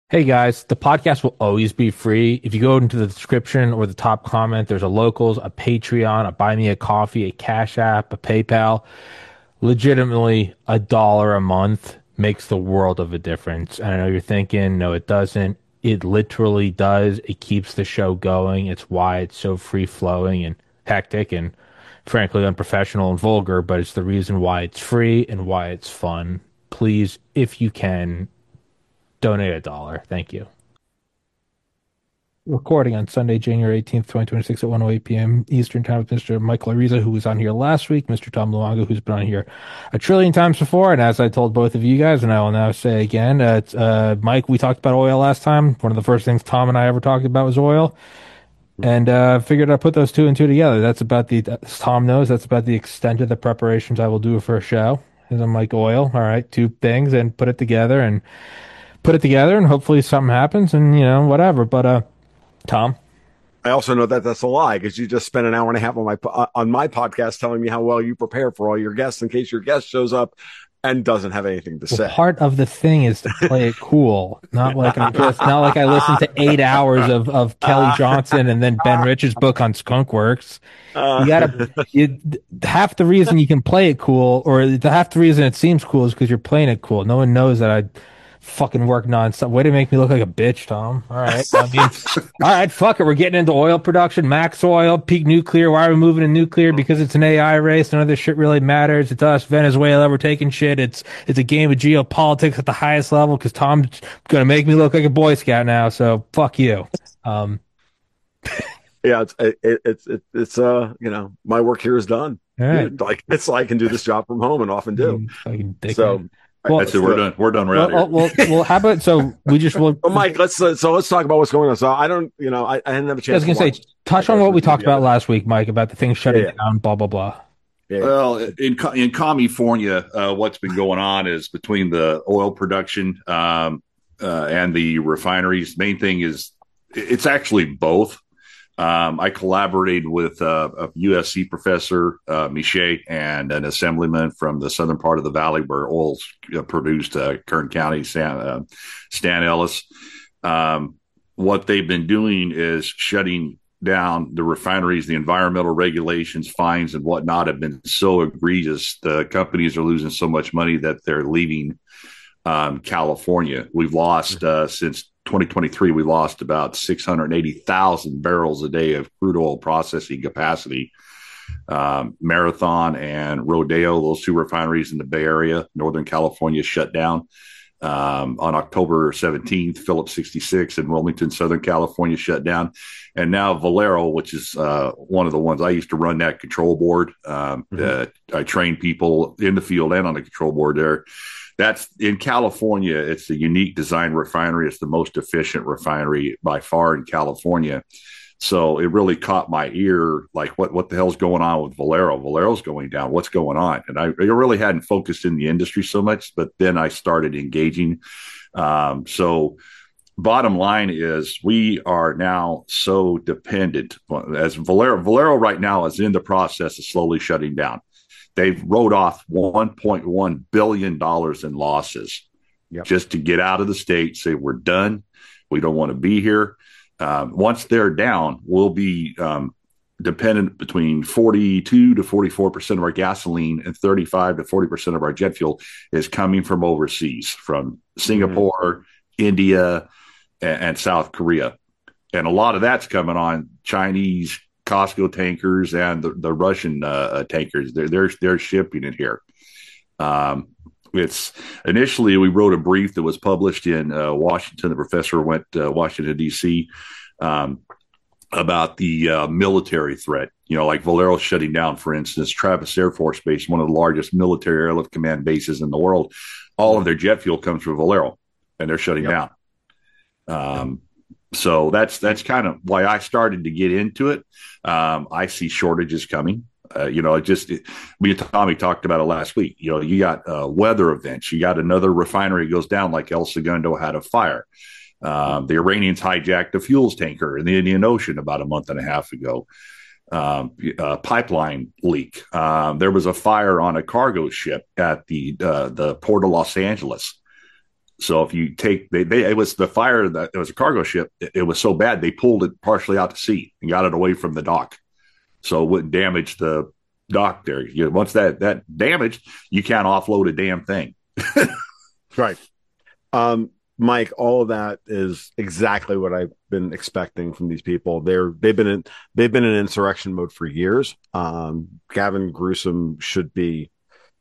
Hey guys, the podcast will always be free. If you go into the description or the top comment, there's a locals, a Patreon, a Buy Me a Coffee, a Cash App, a PayPal. Legitimately, $1 a month makes the world of a difference. And I know you're thinking, no, it doesn't. It literally does. It keeps the show going. It's why it's so free flowing and hectic and frankly unprofessional and vulgar, but it's the reason why it's free and why it's fun. Please, if you can, donate $1. Thank you. Recording on Sunday, January 18th, 2026 at 1:08 p.m. Eastern Time with Mr. Michael Ariza, who was on here last week, Mr. Tom Luongo, who's been on here a trillion times before. And as I told both of you guys, and I will now say again, Mike, we talked about oil last time. One of the first things Tom and I ever talked about was oil. And figured I'd put those two and two together. That's about as Tom knows, that's about the extent of the preparations I will do for a show. And I'm like, oil, all right, two things, and put it together, and hopefully something happens, and whatever. But Tom. I also know that that's a lie because you just spent an hour and a half on my podcast telling me how well you prepare for all your guests in case your guest shows up and doesn't have anything to Well, say. part of the thing is to play it cool, not like I listened to 8 hours of Kelly Johnson and then Ben Rich's book on skunkworks. Half the reason you can play it cool, or half the reason it seems cool, is because you're playing it cool. No one knows that I fucking work nonstop. Way to make me look like a bitch, Tom. All right. I mean, all right, fuck it. We're getting into oil production, max oil, peak nuclear. Why are we moving to nuclear? Because it's an AI race. None of this shit really matters. It's us, Venezuela. We're taking shit. It's a game of geopolitics at the highest level because Tom's going to make me look like a Boy Scout now. So fuck you. Um, Yeah, my work here is done. all right. Like it's I can do this job from home and often do. Fucking So dickhead. Well, That's it. We're done. We're done right well, how about, so we just will. well, Mike, let's talk about what's going on. So I don't, I didn't have a I was chance. going to say, touch on what we talked about last weck, Mike, about the things shutting Yeah. down, blah, blah, blah. Yeah. Well, in California, what's been going on is between the oil production and the refineries. Main thing is it's actually both. I collaborated with a USC professor, Miche, and an assemblyman from the southern part of the valley where oil's produced, Kern County, Stan Ellis. What they've been doing is shutting down the refineries. The environmental regulations, fines, and whatnot have been so egregious. The companies are losing so much money that they're leaving California. We've lost since 2023, we lost about 680,000 barrels a day of crude oil processing capacity. Marathon and Rodeo, those two refineries in the Bay Area, Northern California, shut down. On October 17th, Phillips 66 in Wilmington, Southern California, shut down. And now Valero, which is one of the ones I used to run that control board. I train people in the field and on the control board there. That's in California. It's a unique design refinery. It's the most efficient refinery by far in California. So it really caught my ear. Like, what the hell's going on with Valero? Valero's going down. What's going on? And I really hadn't focused in the industry so much, but then I started engaging. So bottom line is we are now so dependent as Valero right now is in the process of slowly shutting down. They've wrote off $1.1 billion in losses just to get out of the state, say we're done. We don't want to be here. Once they're down, we'll be dependent between 42 to 44% of our gasoline and 35 to 40% of our jet fuel is coming from overseas, from Singapore, India, and South Korea. And a lot of that's coming on Chinese Costco tankers and the Russian tankers. They're shipping it here. It's initially we wrote a brief that was published in Washington. The professor went to Washington D.C. About the military threat. Like Valero shutting down, for instance, Travis Air Force Base, one of the largest military airlift command bases in the world. All of their jet fuel comes from Valero, and they're shutting down. So that's kind of why I started to get into it. I see shortages coming. Me and Tommy talked about it last week. You got weather events. You got another refinery goes down, like El Segundo had a fire. The Iranians hijacked a fuels tanker in the Indian Ocean about a month and a half ago. Pipeline leak. There was a fire on a cargo ship at the port of Los Angeles. So if you take, it was the fire that it was a cargo ship. It was so bad they pulled it partially out to sea and got it away from the dock, so it wouldn't damage the dock there. Once that damaged, you can't offload a damn thing. Right. Mike, all of that is exactly what I've been expecting from these people. They've been in insurrection mode for years. Gavin Newsom should be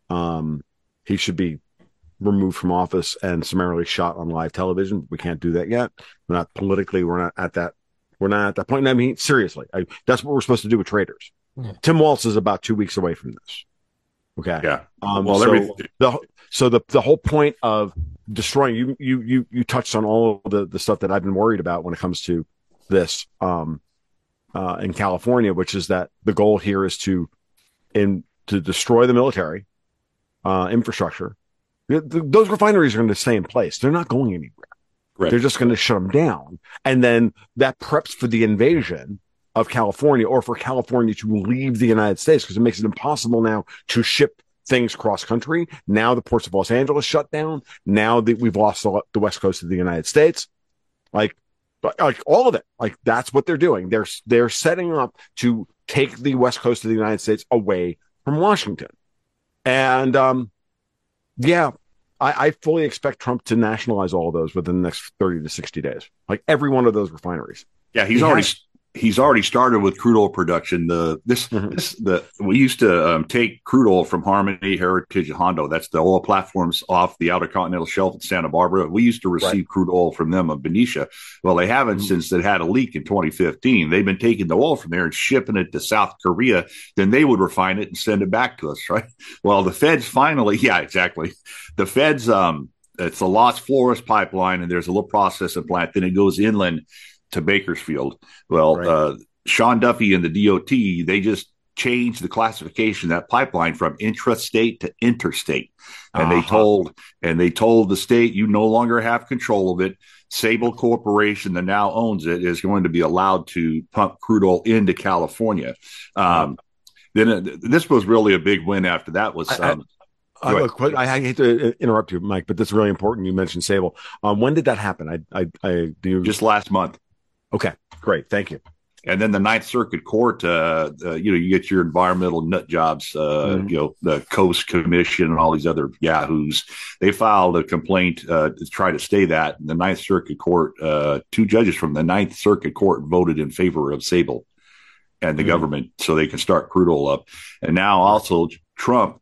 removed from office and summarily shot on live television. We can't do that yet. We're not politically. We're not at that point. I mean, seriously, that's what we're supposed to do with traitors. Yeah. Tim Walz is about 2 weeks away from this. Okay. Yeah. So the whole point of destroying you touched on all of the stuff that I've been worried about when it comes to this in California, which is that the goal here is to destroy the military infrastructure. Those refineries are going to stay in place. They're not going anywhere. Right. They're just going to shut them down. And then that preps for the invasion of California, or for California to leave the United States, because it makes it impossible now to ship things cross country. Now the ports of Los Angeles shut down. Now that we've lost the west coast of the United States, like all of it, like that's what they're doing. They're setting up to take the west coast of the United States away from Washington. And, I fully expect Trump to nationalize all of those within the next 30 to 60 days. Like every one of those refineries. Yeah, he's already started with crude oil production. We used to take crude oil from Harmony, Heritage, and Hondo. That's the oil platforms off the Outer Continental Shelf in Santa Barbara. We used to receive crude oil from them of Benicia. Well, they haven't since it had a leak in 2015. They've been taking the oil from there and shipping it to South Korea. Then they would refine it and send it back to us, right? Well, the feds finally, yeah, exactly. The feds, it's a Los Flores pipeline, and there's a little processing plant. Then it goes inland to Bakersfield. Well, Sean Duffy and the DOT, they just changed the classification of that pipeline from intrastate to interstate. And they told the state, you no longer have control of it. Sable Corporation that now owns it is going to be allowed to pump crude oil into California. Then this was really a big win after that was I hate to interrupt you, Mike, but that's really important. You mentioned Sable. When did that happen? Just last month. Okay, great. Thank you. And then the Ninth Circuit Court, you get your environmental nut jobs, the Coast Commission and all these other yahoos. They filed a complaint to try to stay that. And the Ninth Circuit Court, 2 judges from the Ninth Circuit Court voted in favor of Sable and the government so they can start crude oil up. And now also Trump,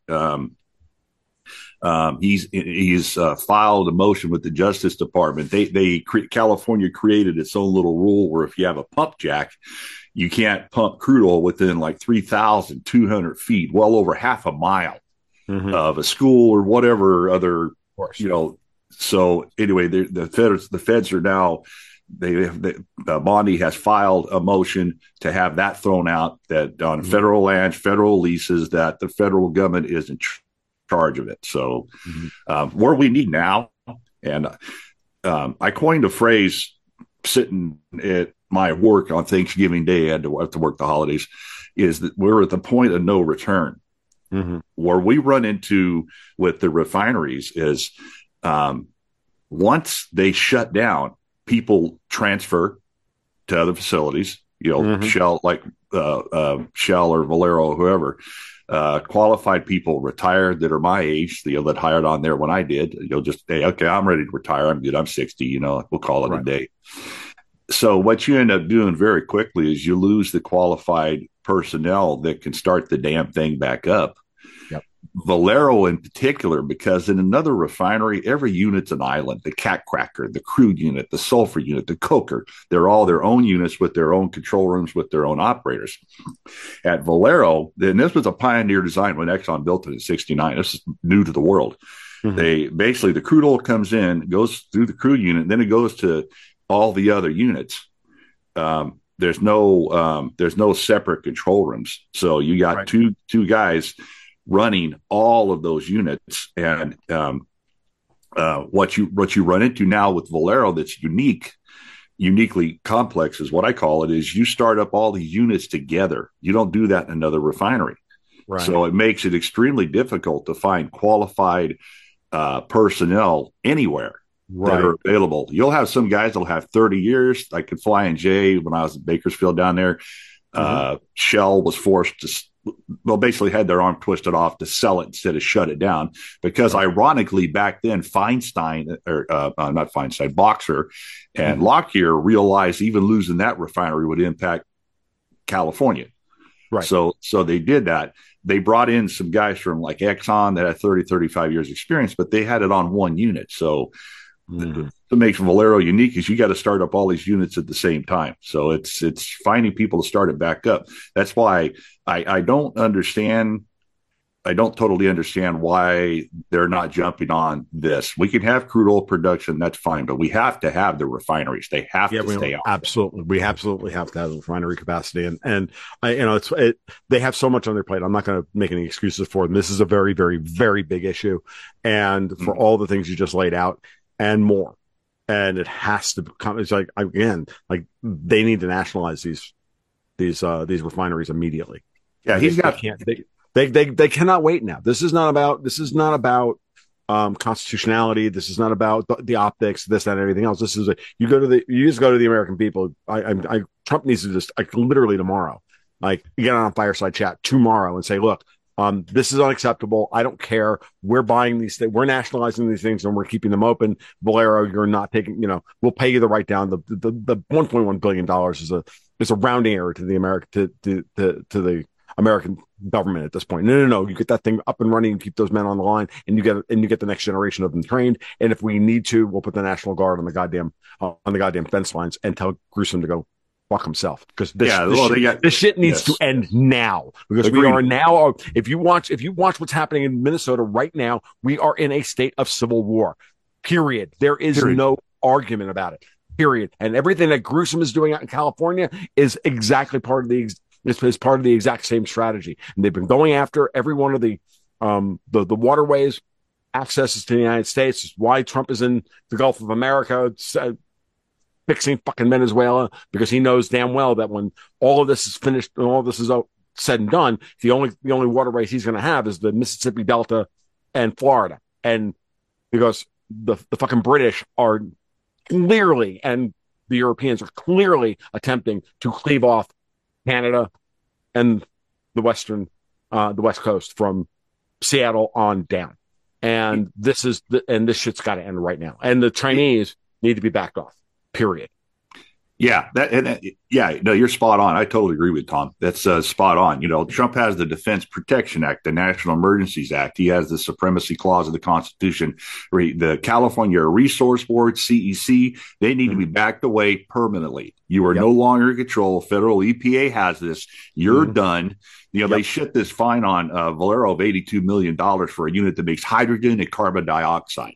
he's filed a motion with the Justice Department. California created its own little rule where if you have a pump jack, you can't pump crude oil within like 3,200 feet, well over half a mile of a school or whatever other, So anyway, the feds are now. Bondi has filed a motion to have that thrown out, that on federal land, federal leases, that the federal government is in charge of it. So where we need now, and I coined a phrase sitting at my work on Thanksgiving Day, I had to work the holidays, is that we're at the point of no return. Where we run into with the refineries is once they shut down, people transfer to other facilities, Shell, like Shell or Valero or whoever. Qualified people retired that are my age, that hired on there when I did. You'll just say, okay, I'm ready to retire. I'm good. I'm 60. We'll call it a day. So what you end up doing very quickly is you lose the qualified personnel that can start the damn thing back up. Valero in particular, because in another refinery, every unit's an island. The cat cracker, the crude unit, the sulfur unit, the coker, they're all their own units with their own control rooms, with their own operators. At Valero, then this was a pioneer design when Exxon built it in 1969. This is new to the world. They basically, the crude oil comes in, goes through the crude unit, then it goes to all the other units. There's no separate control rooms. So you got two guys running all of those units. And what you run into now with Valero that's uniquely complex is what I call it, is you start up all these units together. You don't do that in another refinery. So it makes it extremely difficult to find qualified personnel anywhere. Right. that are available. You'll have some guys that'll have 30 years. I could fly in J when I was in Bakersfield down there. Shell was forced to, basically had their arm twisted off to sell it instead of shut it down because ironically back then Feinstein or not Feinstein, Boxer and Lockyer realized even losing that refinery would impact California. Right. So they did that. They brought in some guys from like Exxon that had 30, 35 years experience, but they had it on one unit. So what makes Valero unique is you got to start up all these units at the same time. So it's finding people to start it back up. That's why I don't understand. I don't totally understand why they're not jumping on this. We can have crude oil production, that's fine, but we have to have the refineries. They have to stay on. Absolutely, we absolutely have to have the refinery capacity, and they have so much on their plate. I'm not going to make any excuses for them. This is a very, very, very big issue, and for all the things you just laid out and more, and it has to become. It's like again, like they need to nationalize these refineries immediately. Yeah, They cannot wait now. This is not about constitutionality. This is not about the optics, this, that, and everything else. This is you just go to the American people. Trump needs to just literally tomorrow, get on a fireside chat tomorrow and say, look, this is unacceptable. I don't care. We're buying these things. We're nationalizing these things and we're keeping them open. Valero, you're not taking, we'll pay you the write down. The $1.1 billion is a rounding error to the American government at this point. No. You get that thing up and running and keep those men on the line, and you get the next generation of them trained. And if we need to, we'll put the National Guard on the goddamn fence lines and tell Gruesome to go fuck himself, because this shit needs to end now, because we are now. If you watch what's happening in Minnesota right now, we are in a state of civil war. Period. There is no argument about it. Period. And everything that Gruesome is doing out in California is exactly part of the exact same strategy. And they've been going after every one of the waterways, accesses to the United States. It's why Trump is in the Gulf of America, fixing fucking Venezuela, because he knows damn well that when all of this is finished and all of this is said and done, the only waterways he's going to have is the Mississippi Delta and Florida. And because the fucking British are clearly, and the Europeans are clearly attempting to cleave off Canada and the West Coast from Seattle on down. And this shit's got to end right now. And the Chinese need to be backed off. Period. Yeah, you're spot on. I totally agree with Tom. That's spot on. Trump has the Defense Protection Act, the National Emergencies Act. He has the Supremacy Clause of the Constitution. The California Resource Board, CEC, they need to be backed away permanently. You are no longer in control. Federal EPA has this. You're done. They shit this fine on Valero of $82 million for a unit that makes hydrogen and carbon dioxide.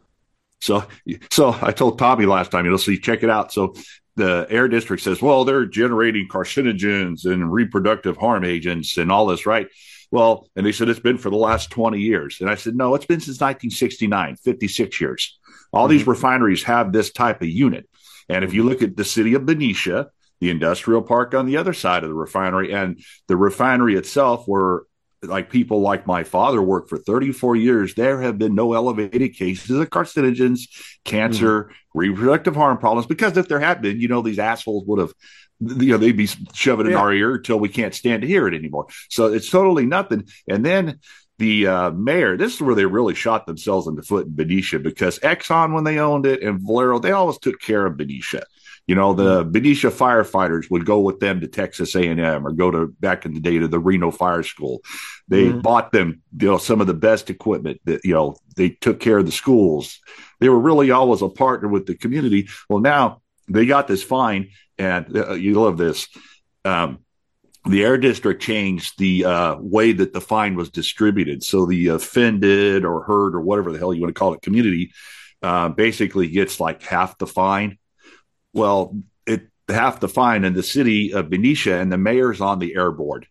So I told Tommy last time, so you check it out. So the Air District says, well, they're generating carcinogens and reproductive harm agents and all this, right? Well, and they said it's been for the last 20 years. And I said, no, it's been since 1969, 56 years. All these refineries have this type of unit. And if you look at the city of Benicia, the industrial park on the other side of the refinery, and the refinery itself, where people like my father worked for 34 years, there have been no elevated cases of carcinogens, cancer, reproductive harm problems, because if there had been, these assholes would have, they'd be shoving it in our ear until we can't stand to hear it anymore. So it's totally nothing. And then the mayor, this is where they really shot themselves in the foot in Benicia, because Exxon, when they owned it, and Valero, they always took care of Benicia. The Benicia firefighters would go with them to Texas A&M or go to, back in the day, to the Reno Fire School. They bought them, some of the best equipment that, they took care of the schools. They were really always a partner with the community. Well, now they got this fine, and you love this. The Air District changed the way that the fine was distributed. So the offended or hurt or whatever the hell you want to call it community basically gets like half the fine. Well, half the fine in the city of Benicia, and the mayor's on the air board.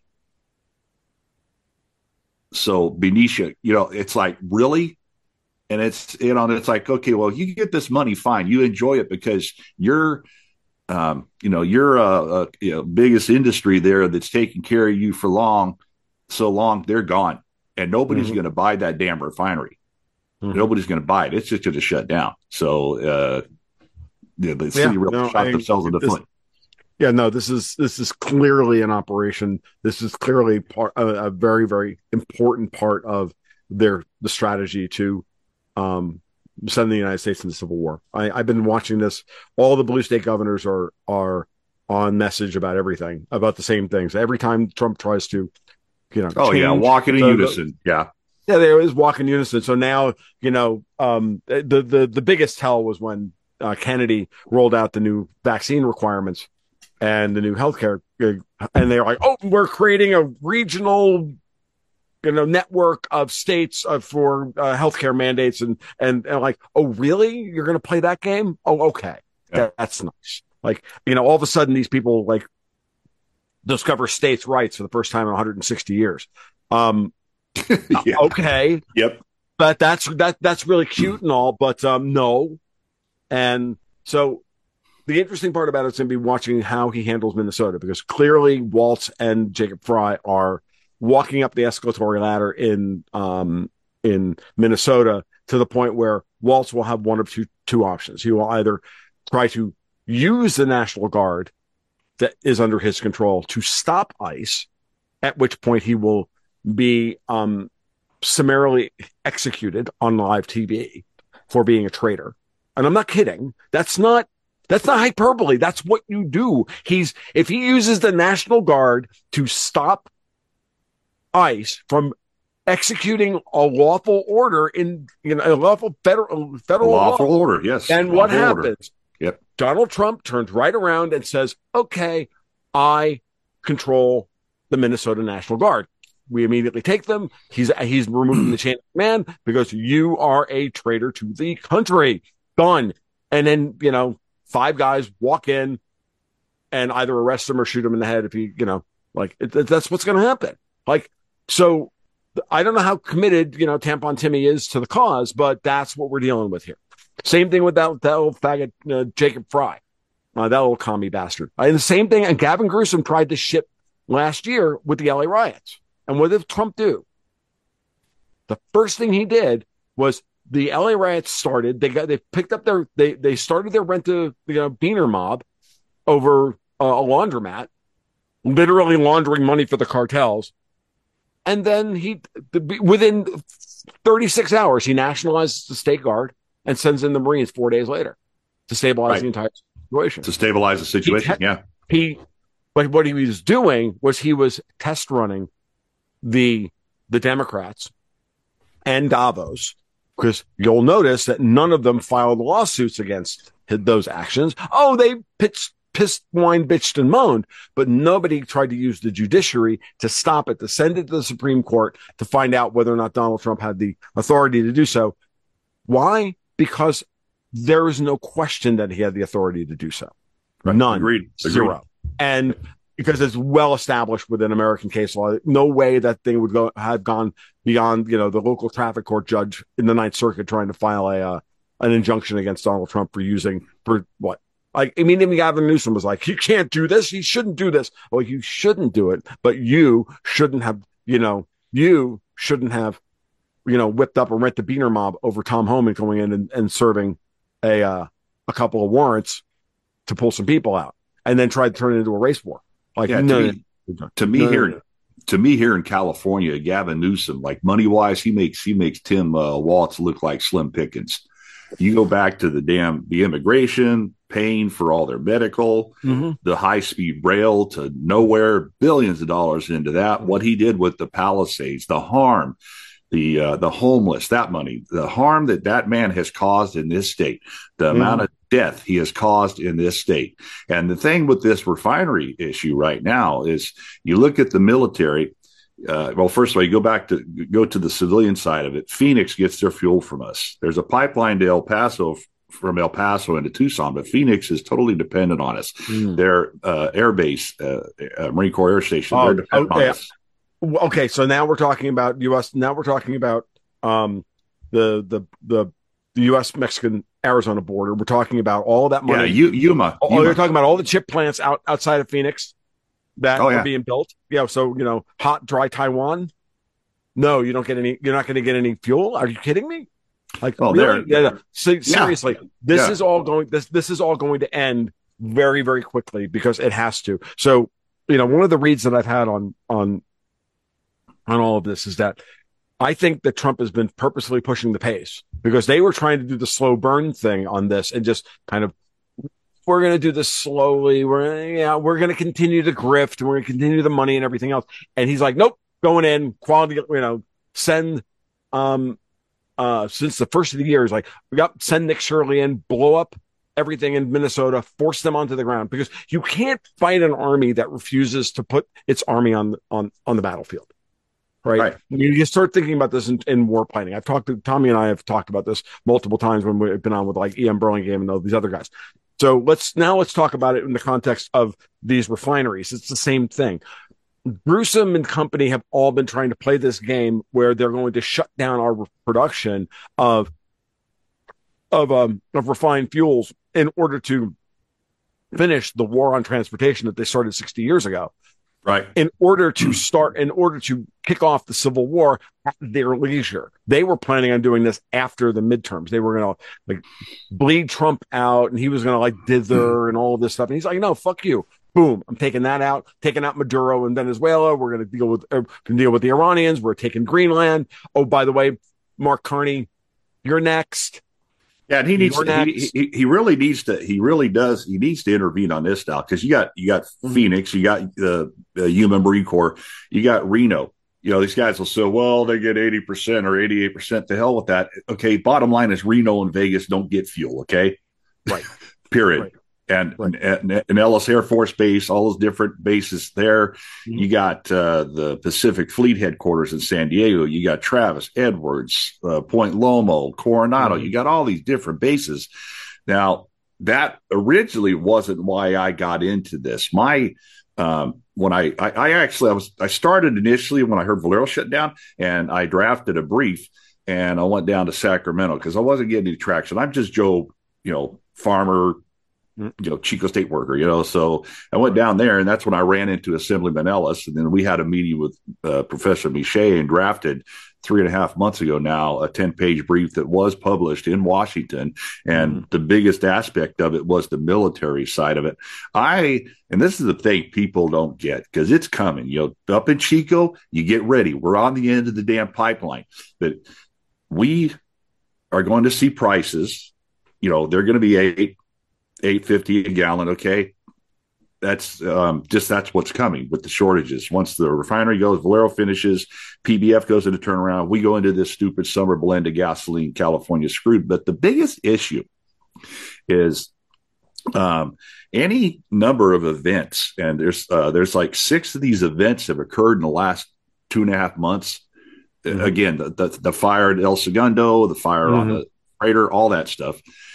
So Benicia, it's like, really? And it's, it's like, okay, well, you get this money, fine. You enjoy it because you're, your biggest industry there that's taking care of you for so long, they're gone. And nobody's going to buy that damn refinery. Nobody's going to buy it. It's just going to shut down. So the city really shot themselves in the foot. Yeah, no, this is clearly an operation. This is clearly a very, very important part of the strategy to send the United States into civil war. I've been watching this. All the blue state governors are on message about everything, about the same things. Every time Trump tries to, walking in unison. Yeah, they always walk in unison. So now, the biggest tell was when Kennedy rolled out the new vaccine requirements and the new healthcare, and they're like, "Oh, we're creating a regional, network of states for healthcare mandates," and like, "Oh, really? You're going to play that game? Oh, okay, that's nice." Like, all of a sudden, these people like discover states' rights for the first time in 160 years. Okay, yep, but that's really cute and all, but no, and so. The interesting part about it is going to be watching how he handles Minnesota, because clearly Waltz and Jacob Fry are walking up the escalatory ladder in Minnesota to the point where Waltz will have one of two options. He will either try to use the National Guard that is under his control to stop ICE, at which point he will be summarily executed on live TV for being a traitor. And I'm not kidding. That's not hyperbole. That's what you do. If he uses the National Guard to stop ICE from executing a lawful order in a lawful federal lawful law, order, yes. And what happens? Yep. Donald Trump turns right around and says, "Okay, I control the Minnesota National Guard." We immediately take them. He's removing the chain of command because you are a traitor to the country. Done. And then, 5 guys walk in and either arrest him or shoot him in the head if he, that's what's going to happen. Like, so I don't know how committed, Tampon Timmy is to the cause, but that's what we're dealing with here. Same thing with that old faggot, Jacob Fry, that little commie bastard. And the same thing. And Gavin Newsom tried this shit last year with the LA riots. And what did Trump do? The first thing he did was, the LA riots started. They picked up they started their rent a beaner mob over a laundromat, literally laundering money for the cartels. And then within 36 hours, he nationalizes the state guard and sends in the Marines 4 days later to stabilize the entire situation. To stabilize the situation, But what he was doing was he was test running the Democrats and Davos. Because you'll notice that none of them filed lawsuits against those actions. Oh, they pissed, whined, bitched, and moaned, but nobody tried to use the judiciary to stop it, to send it to the Supreme Court to find out whether or not Donald Trump had the authority to do so. Why? Because there is no question that he had the authority to do so. Right. None. Agreed. Zero. And because it's well established within American case law, no way that thing would have gone beyond, the local traffic court judge in the Ninth Circuit trying to file an injunction against Donald Trump for what? Even Gavin Newsom was like, "You can't do this. He shouldn't do this." Well, you shouldn't do it, but you shouldn't have, whipped up a rent the beaner mob over Tom Homan going in and serving a couple of warrants to pull some people out, and then tried to turn it into a race war. To me here in California, Gavin Newsom, like money wise, he makes Tim Waltz look like Slim Pickens. You go back to the immigration, paying for all their medical, the high speed rail to nowhere, billions of dollars into that. What he did with the Palisades, the harm, the homeless, that money, the harm that man has caused in this state, the amount of death he has caused in this state. And the thing with this refinery issue right now is you look at the military. First of all, you go to the civilian side of it. Phoenix gets their fuel from us. There's a pipeline to El Paso from El Paso into Tucson, but Phoenix is totally dependent on us. Their air base, Marine Corps Air Station, they're dependent on us. Okay, so now we're talking about U.S. Now we're talking about the U.S. Mexican Arizona border. We're talking about all that money. Yeah, Yuma. You're talking about all the chip plants outside of Phoenix that are being built. Yeah, so hot, dry Taiwan. No, you don't get any. You're not going to get any fuel. Are you kidding me? Like, Oh, really? there. Yeah. Seriously, this is all going. This is all going to end very, very quickly because it has to. So, one of the reads that I've had on all of this is that I think that Trump has been purposely pushing the pace because they were trying to do the slow burn thing on this and just kind of, we're going to do this slowly. We're going to continue to grift and we're going to continue the money and everything else. And he's like, nope, going in quality, send, since the first of the year is like, send Nick Shirley in, blow up everything in Minnesota, force them onto the ground because you can't fight an army that refuses to put its army on the battlefield. Right. You start thinking about this in war planning. Tommy and I have talked about this multiple times when we've been on with like Ian Burlingame and all these other guys. So let's talk about it in the context of these refineries. It's the same thing. Gruesome and company have all been trying to play this game where they're going to shut down our production of refined fuels in order to finish the war on transportation that they started 60 years ago. Right. In order to kick off the Civil War at their leisure. They were planning on doing this after the midterms. They were going to bleed Trump out and he was going to dither and all of this stuff. And he's like, no, fuck you. Boom. I'm taking that out, taking out Maduro and Venezuela. We're going to deal with the Iranians. We're taking Greenland. Oh, by the way, Mark Carney, you're next. Yeah, and he needs to intervene on this now because you got Phoenix, you got the Human Marine Corps, you got Reno. These guys will say, well, they get 80% or 88%. The hell with that. Okay, bottom line is Reno and Vegas don't get fuel. Okay, right. Period. Right. And Ellis Air Force Base, all those different bases there. Mm-hmm. You got the Pacific Fleet headquarters in San Diego. You got Travis, Edwards, Point Loma, Coronado. Mm-hmm. You got all these different bases. Now, that originally wasn't why I got into this. When I started initially when I heard Valero shut down, and I drafted a brief, and I went down to Sacramento because I wasn't getting any traction. I'm just Joe, farmer. Chico State worker, so I went down there and that's when I ran into Assemblyman Ellis. And then we had a meeting with Professor Miche and drafted 3.5 months ago now, a 10-page brief that was published in Washington. And the biggest aspect of it was the military side of it. And this is the thing people don't get because it's coming, up in Chico, you get ready. We're on the end of the damn pipeline, but we are going to see prices, they're going to be $8.50 a gallon. Okay. That's that's what's coming with the shortages. Once the refinery goes, Valero finishes, PBF goes into turnaround. We go into this stupid summer blend of gasoline, California screwed. But the biggest issue is any number of events. And there's like 6 of these events have occurred in the last 2.5 months. Mm-hmm. Again, the fire at El Segundo, the fire on the freighter, all that stuff.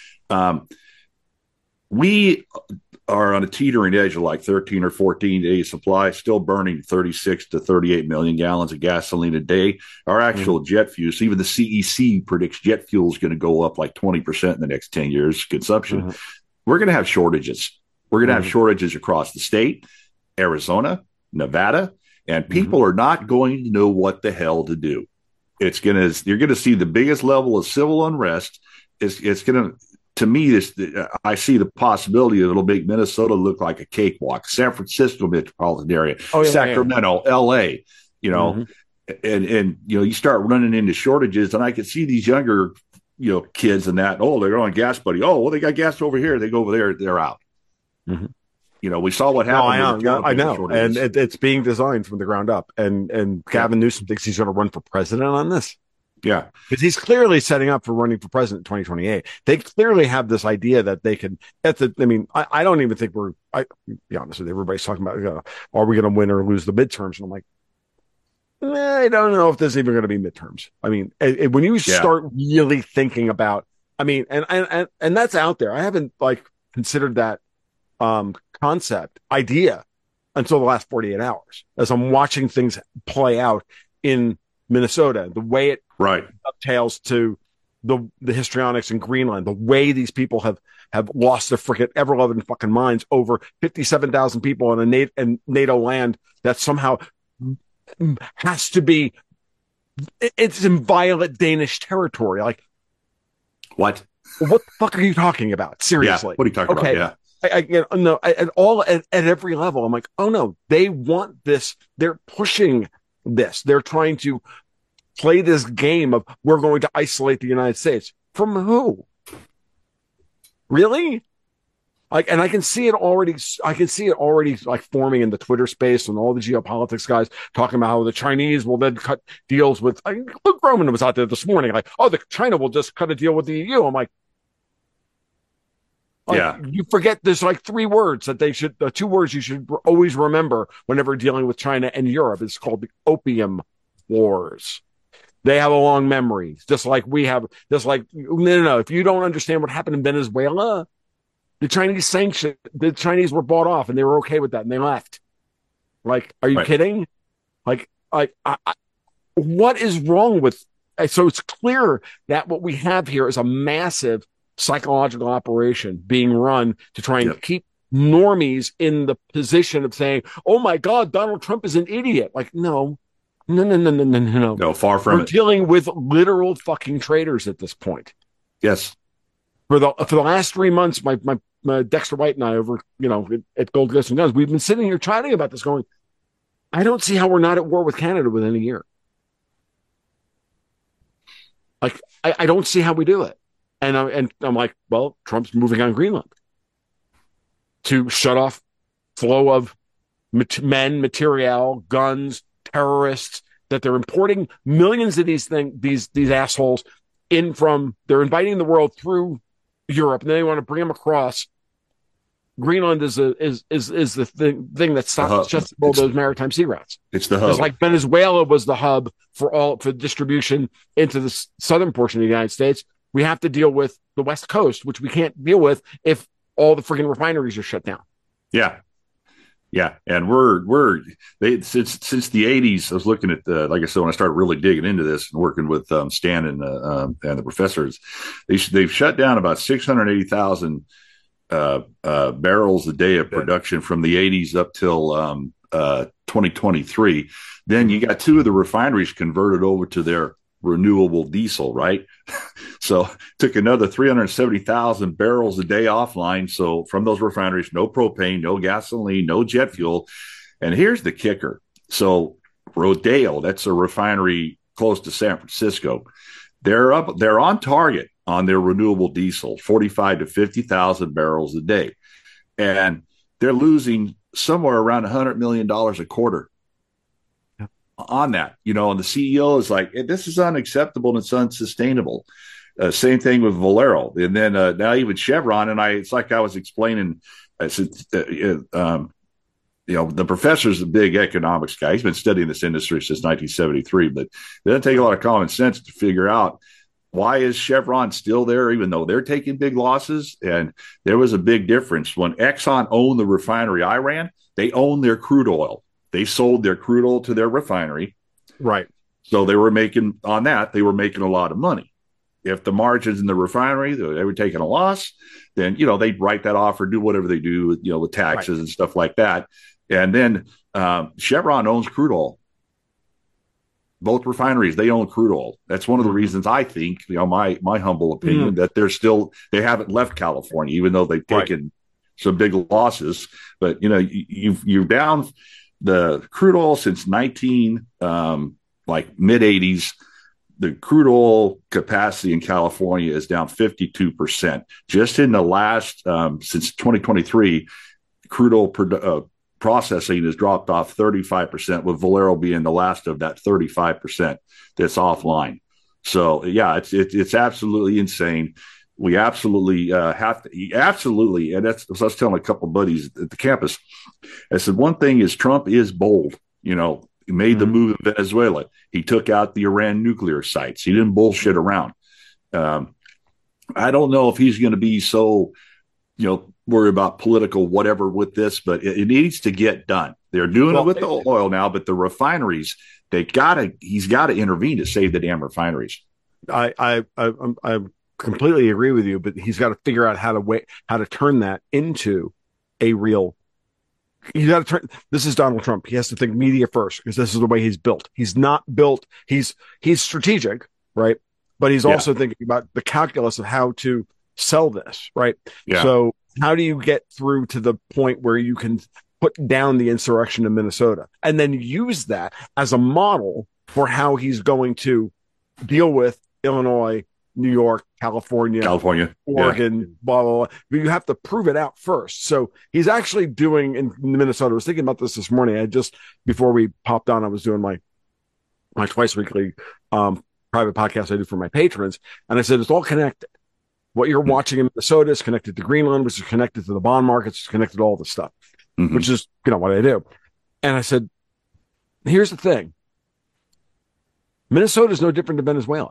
We are on a teetering edge of like 13 or 14 days supply, still burning 36 to 38 million gallons of gasoline a day. Our actual jet fuel, even the CEC predicts jet fuel is going to go up like 20% in the next 10 years consumption. Mm-hmm. We're going to have shortages. We're going to have shortages across the state, Arizona, Nevada, and people are not going to know what the hell to do. You're going to see the biggest level of civil unrest. It's going to me, I see the possibility that it'll make Minnesota look like a cakewalk. San Francisco metropolitan area, Sacramento, LA, and you start running into shortages, and I can see these younger, kids and that. Oh, they're on gas, buddy. Oh, well, they got gas over here. They go over there. They're out. Mm-hmm. We saw what happened. No, I know, and it's being designed from the ground up. And Gavin Newsom thinks he's going to run for president on this. Yeah, because he's clearly setting up for running for president in 2028. They clearly have this idea that they can. I don't even think I be honest with you, everybody's talking about are we going to win or lose the midterms? And I'm like, I don't know if there's even going to be midterms. I mean, when you start really thinking about, and that's out there. I haven't considered that concept idea until the last 48 hours as I'm watching things play out in Minnesota, the way it dovetails to the histrionics in Greenland, the way these people have lost their freaking ever-loving fucking minds over 57,000 people on a NATO land that somehow has to be, it's inviolate Danish territory. Like, What? What the fuck are you talking about? Yeah. Seriously. What are you talking Okay. about? Yeah. No, at every level, I'm like, oh no, they want this. They're pushing this. They're trying to play this game of we're going to isolate the United States. From who? Really? Like, and I can see it already. I can see it already like forming in the Twitter space and all the geopolitics guys talking about how the Chinese will then cut deals with. Luke Roman was out there this morning, like, oh, the China will just cut a deal with the EU. I'm like, Yeah. you forget there's like three words that they should, the two words you should always remember whenever dealing with China and Europe. It's called the Opium Wars. They have a long memory, just like we have. Just like no. If you don't understand what happened in Venezuela, the Chinese were bought off and they were okay with that and they left. Like, are you kidding? Like, what is wrong with, so it's clear that what we have here is a massive psychological operation being run to try and keep normies in the position of saying, oh my God, Donald Trump is an idiot. Like, no. No, far from it. We're dealing with literal fucking traitors at this point. Yes. For the last 3 months, my Dexter White and I over, at Gold Ghost and Guns, we've been sitting here chatting about this going, I don't see how we're not at war with Canada within a year. Like, I don't see how we do it. And I'm like, well, Trump's moving on Greenland to shut off flow of men, material, guns, terrorists, that they're importing millions of these assholes in from, they're inviting the world through Europe, and then they want to bring them across. Greenland is the thing that stops just all those maritime sea routes. It's the hub. It's like Venezuela was the hub for distribution into the southern portion of the United States. We have to deal with the West Coast, which we can't deal with if all the friggin' refineries are shut down. Yeah. Yeah, and since the 80s. I was looking at like I said, when I started really digging into this and working with Stan and the professors, they've shut down about 680,000 barrels a day of production from the 80s up till 2023. Then you got two of the refineries converted over to their renewable diesel, right? So took another 370,000 barrels a day offline. So from those refineries, no propane, no gasoline, no jet fuel. And here's the kicker. So Rodeo, that's a refinery close to San Francisco. They're on target on their renewable diesel, 45 to 50,000 barrels a day. And they're losing somewhere around $100 million a quarter on that, and the CEO is like, this is unacceptable and it's unsustainable. Same thing with Valero. And then now even Chevron, and it's like I was explaining, I said, the professor's a big economics guy. He's been studying this industry since 1973, but it doesn't take a lot of common sense to figure out why is Chevron still there, even though they're taking big losses. And there was a big difference. When Exxon owned the refinery I ran, they owned their crude oil. They sold their crude oil to their refinery. Right. So they were making a lot of money. If the margins in the refinery, they were taking a loss, then, they'd write that off or do whatever they do, with taxes and stuff like that. And then Chevron owns crude oil. Both refineries, they own crude oil. That's one of the reasons I think, my humble opinion, that they haven't left California, even though they've taken some big losses. But, you've down the crude oil since mid 80s. The crude oil capacity in California is down 52%. Just in the last, since 2023, crude oil processing has dropped off 35%, with Valero being the last of that 35% that's offline. So, yeah, it's absolutely insane. We absolutely have to, absolutely. And that's what I was telling a couple of buddies at the campus. I said, one thing is Trump is bold, he made the move in Venezuela. He took out the Iran nuclear sites. He didn't bullshit around. I don't know if he's going to be so, worry about political whatever with this, but it needs to get done. They're doing it with the oil now, but the refineries, he's got to intervene to save the damn refineries. I completely agree with you, but he's got to figure out how to turn that into a real. He's got to turn. This is Donald Trump. He has to think media first because this is the way he's built. He's not built. He's strategic, right? but he's also thinking about the calculus of how to sell this, right? Yeah. So how do you get through to the point where you can put down the insurrection in Minnesota and then use that as a model for how he's going to deal with Illinois, New York, California, Oregon, blah, blah, blah. But you have to prove it out first. So he's actually doing in Minnesota. I was thinking about this morning. I just, before we popped on, I was doing my twice weekly private podcast I do for my patrons. And I said, it's all connected. What you're watching in Minnesota is connected to Greenland, which is connected to the bond markets, it's connected to all this stuff, which is, what I do. And I said, here's the thing. Minnesota is no different than Venezuela.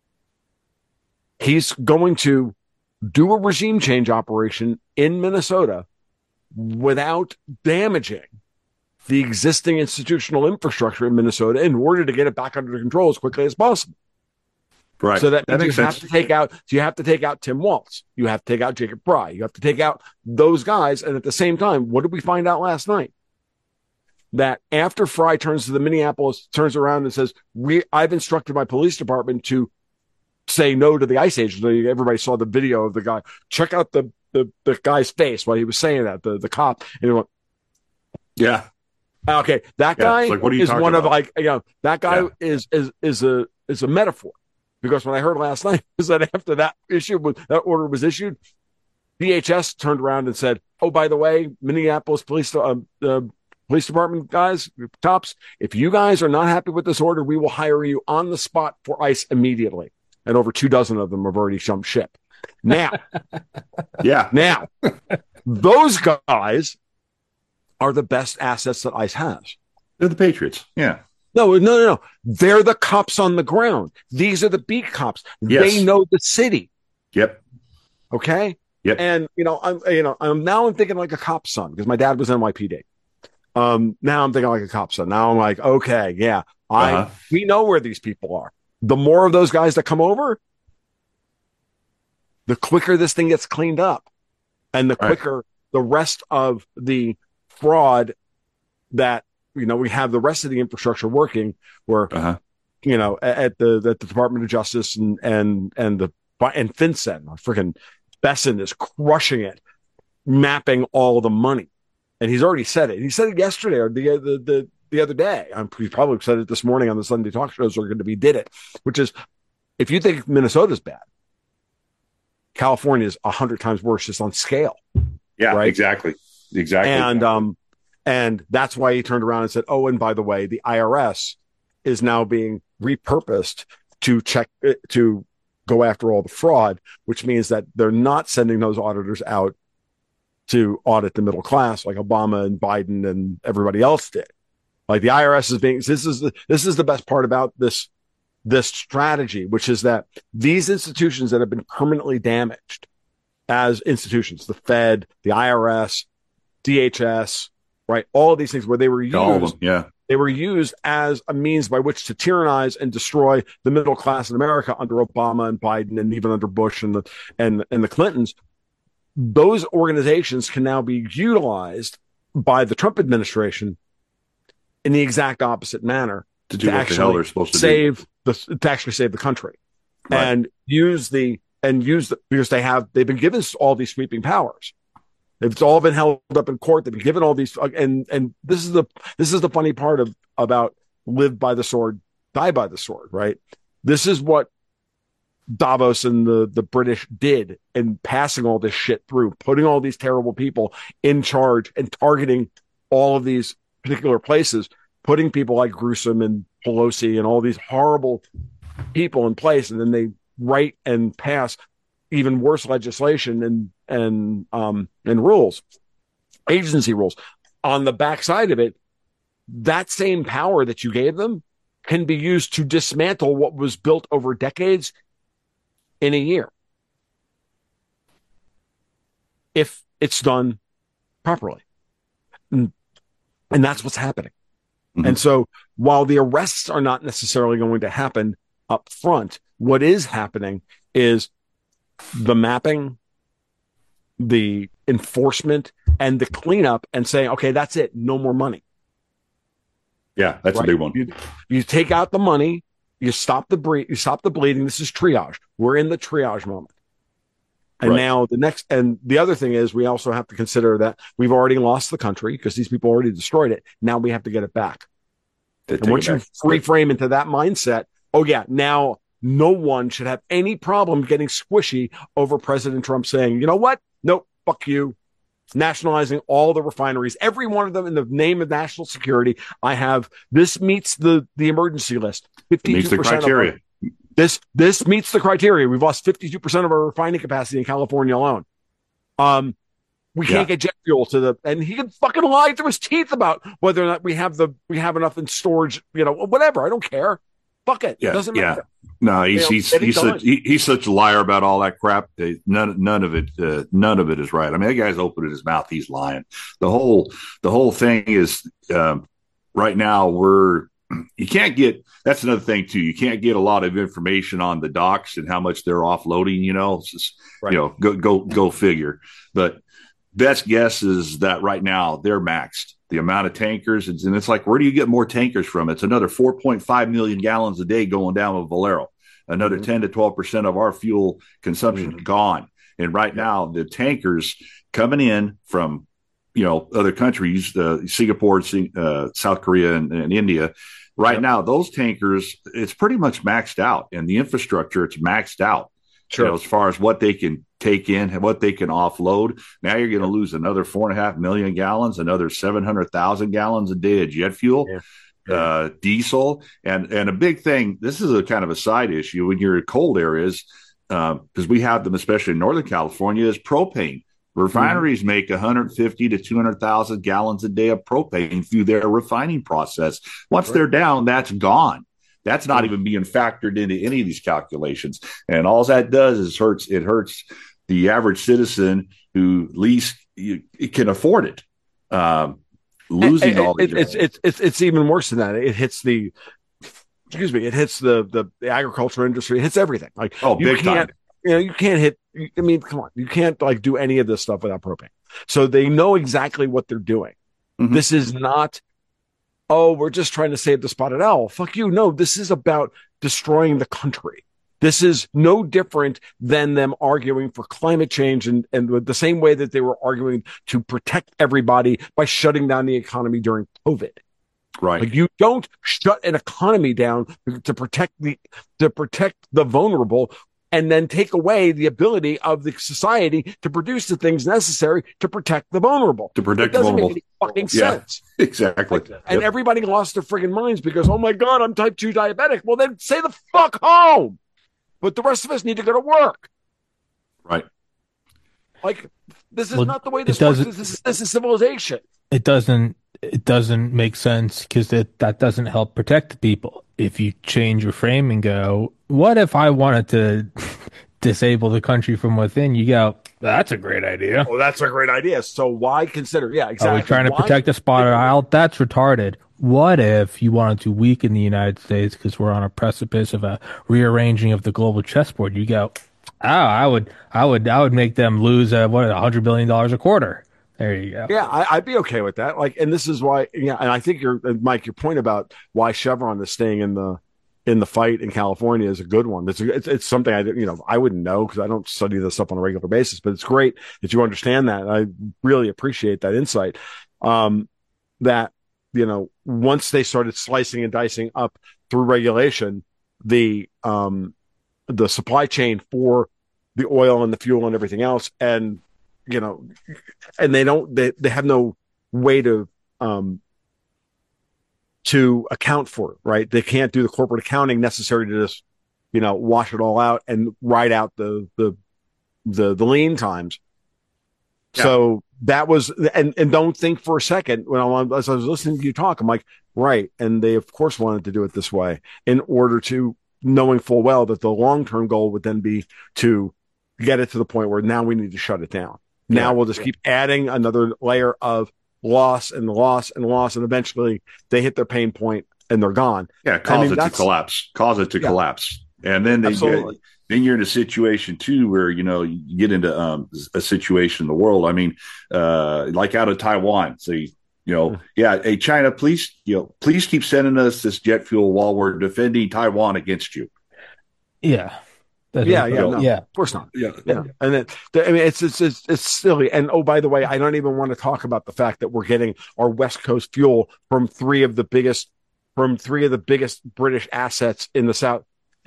He's going to do a regime change operation in Minnesota without damaging the existing institutional infrastructure in Minnesota in order to get it back under control as quickly as possible. Right. So that makes you sense. you have to take out Tim Walz. You have to take out Jacob Pry. You have to take out those guys. And at the same time, what did we find out last night? That after Fry turns to the Minneapolis, turns around and says, I've instructed my police department to say no to the ICE agents. Everybody saw the video of the guy. Check out the guy's face while he was saying that, the cop. And he went, yeah. Okay, that guy like, what are you is one about? of that guy is a metaphor. Because when I heard last night is that after that order was issued, DHS turned around and said, "Oh, by the way, Minneapolis police department guys, cops, if you guys are not happy with this order, we will hire you on the spot for ICE immediately." And over 24 of them have already jumped ship. Now, those guys are the best assets that ICE has. They're the Patriots. Yeah. No. They're the cops on the ground. These are the beat cops. Yes. They know the city. Yep. Okay. Yep. And I'm thinking like a cop's son because my dad was NYPD. Now I'm thinking like a cop's son. Now I'm like, okay, yeah, we know where these people are. The more of those guys that come over, the quicker this thing gets cleaned up, and the quicker the rest of the fraud that. We have the rest of the infrastructure working where, at the Department of Justice and FinCEN, freaking Besson is crushing it, mapping all the money. And he's already said it. He said it yesterday or the other day. He probably said it this morning on the Sunday talk shows are going to be did it, which is if you think Minnesota's bad, California is 100 times worse just on scale. Yeah, right? Exactly. And that's why he turned around and said, "Oh, and by the way, the IRS is now being repurposed to go after all the fraud, which means that they're not sending those auditors out to audit the middle class like Obama and Biden and everybody else did. Like the IRS is being this is the best part about this strategy, which is that these institutions that have been permanently damaged as institutions, the Fed, the IRS, DHS." Right, all of these things where they were used, they were used as a means by which to tyrannize and destroy the middle class in America under Obama and Biden and even under Bush and the Clintons. Those organizations can now be utilized by the Trump administration in the exact opposite manner to do what the hell they're supposed to to actually save the country, and use because they've been given all these sweeping powers. It's all been held up in court. They've been given all these, and this is the funny part about live by the sword, die by the sword, right? This is what Davos and the British did in passing all this shit through, putting all these terrible people in charge and targeting all of these particular places, putting people like Gruesome and Pelosi and all these horrible people in place, and then they write and pass even worse legislation and rules, agency rules. On the backside of it, that same power that you gave them can be used to dismantle what was built over decades in a year, if it's done properly. And that's what's happening. Mm-hmm. And so while the arrests are not necessarily going to happen up front, what is happening is the mapping, the enforcement, and the cleanup, and saying, okay, that's it. No more money. Yeah, that's right? A big one. You take out the money, You stop the bleeding. This is triage. We're in the triage moment. And now the other thing is we also have to consider that we've already lost the country because these people already destroyed it. Now we have to get it back. And once you reframe into that mindset, now no one should have any problem getting squishy over President Trump saying, you know what? Nope, fuck you. Nationalizing all the refineries, every one of them in the name of national security. This meets the emergency list. 52% meets the criteria. This meets the criteria. We've lost 52% of our refining capacity in California alone. We can't get jet fuel and he can fucking lie through his teeth about whether or not we have enough in storage, whatever. I don't care. Fuck it. It doesn't matter. No, he's such a liar about all that crap. None of it is right. I mean, that guy's opening his mouth. He's lying. The whole thing is right now you can't get. That's another thing too. You can't get a lot of information on the docks and how much they're offloading. It's just, go figure. But best guess is that right now they're maxed. The amount of tankers, and it's like, where do you get more tankers from? It's another 4.5 million gallons a day going down with Valero. Another 10 to 12% of our fuel consumption gone. And right now, the tankers coming in from other countries, Singapore, South Korea, and India. Right now, those tankers, it's pretty much maxed out, and the infrastructure, it's maxed out. Sure. As far as what they can take in and what they can offload. Now you're going to lose another 4.5 million gallons, another 700,000 gallons a day of jet fuel, diesel. And a big thing, this is a kind of a side issue when you're in cold areas, because we have them, especially in Northern California, is propane. Refineries make 150 to 200,000 gallons a day of propane through their refining process. Once they're down, that's gone. That's not even being factored into any of these calculations. And all that does is it hurts the average citizen who at least can afford it. Losing all it's even worse than that. It hits the agriculture industry. It hits everything. Like, big time. You can't hit. I mean, come on. You can't do any of this stuff without propane. So they know exactly what they're doing. Mm-hmm. This is not, we're just trying to save the spotted owl. Fuck you. No, this is about destroying the country. This is no different than them arguing for climate change and the same way that they were arguing to protect everybody by shutting down the economy during COVID. Right. Like, you don't shut an economy down to protect the vulnerable and then take away the ability of the society to produce the things necessary to protect the vulnerable. To protect the vulnerable. It doesn't make any fucking sense. Exactly. And everybody lost their friggin' minds because, oh my God, I'm type 2 diabetic. Well, then stay the fuck home. But the rest of us need to go to work. Right. Like, this is not the way this works. This is civilization. It doesn't make sense because that doesn't help protect the people. If you change your frame and go, what if I wanted to disable the country from within? You go, that's a great idea. Oh, that's a great idea. So why consider? Yeah, exactly. Are we trying to protect the spotted owl? That's retarded. What if you wanted to weaken the United States because we're on a precipice of a rearranging of the global chessboard? You go, I would make them lose $100 billion a quarter. There you go. Yeah, I'd be okay with that. Like, and this is why. Yeah, and I think Mike, your point about why Chevron is staying in the fight in California is a good one. It's something I wouldn't know because I don't study this stuff on a regular basis. But it's great that you understand that. I really appreciate that insight. That once they started slicing and dicing up through regulation, the supply chain for the oil and the fuel and everything else, and and they have no way to account for it, right? They can't do the corporate accounting necessary to just, wash it all out and ride out the lean times. Yeah. So that was, and don't think for a second as I was listening to you talk, I'm like, right. And they of course wanted to do it this way in order to, knowing full well that the long-term goal would then be to get it to the point where now we need to shut it down. Now we'll just keep adding another layer of loss and loss and loss, and eventually they hit their pain point and they're gone. Yeah, cause it to collapse. And then then you're in a situation too where you get into a situation in the world. I mean, like out of Taiwan, say Yeah. Hey, China, please keep sending us this jet fuel while we're defending Taiwan against you. Yeah. Of course not. Yeah. And then, I mean, it's silly. And oh, by the way, I don't even want to talk about the fact that we're getting our West Coast fuel from three of the biggest British assets in the South,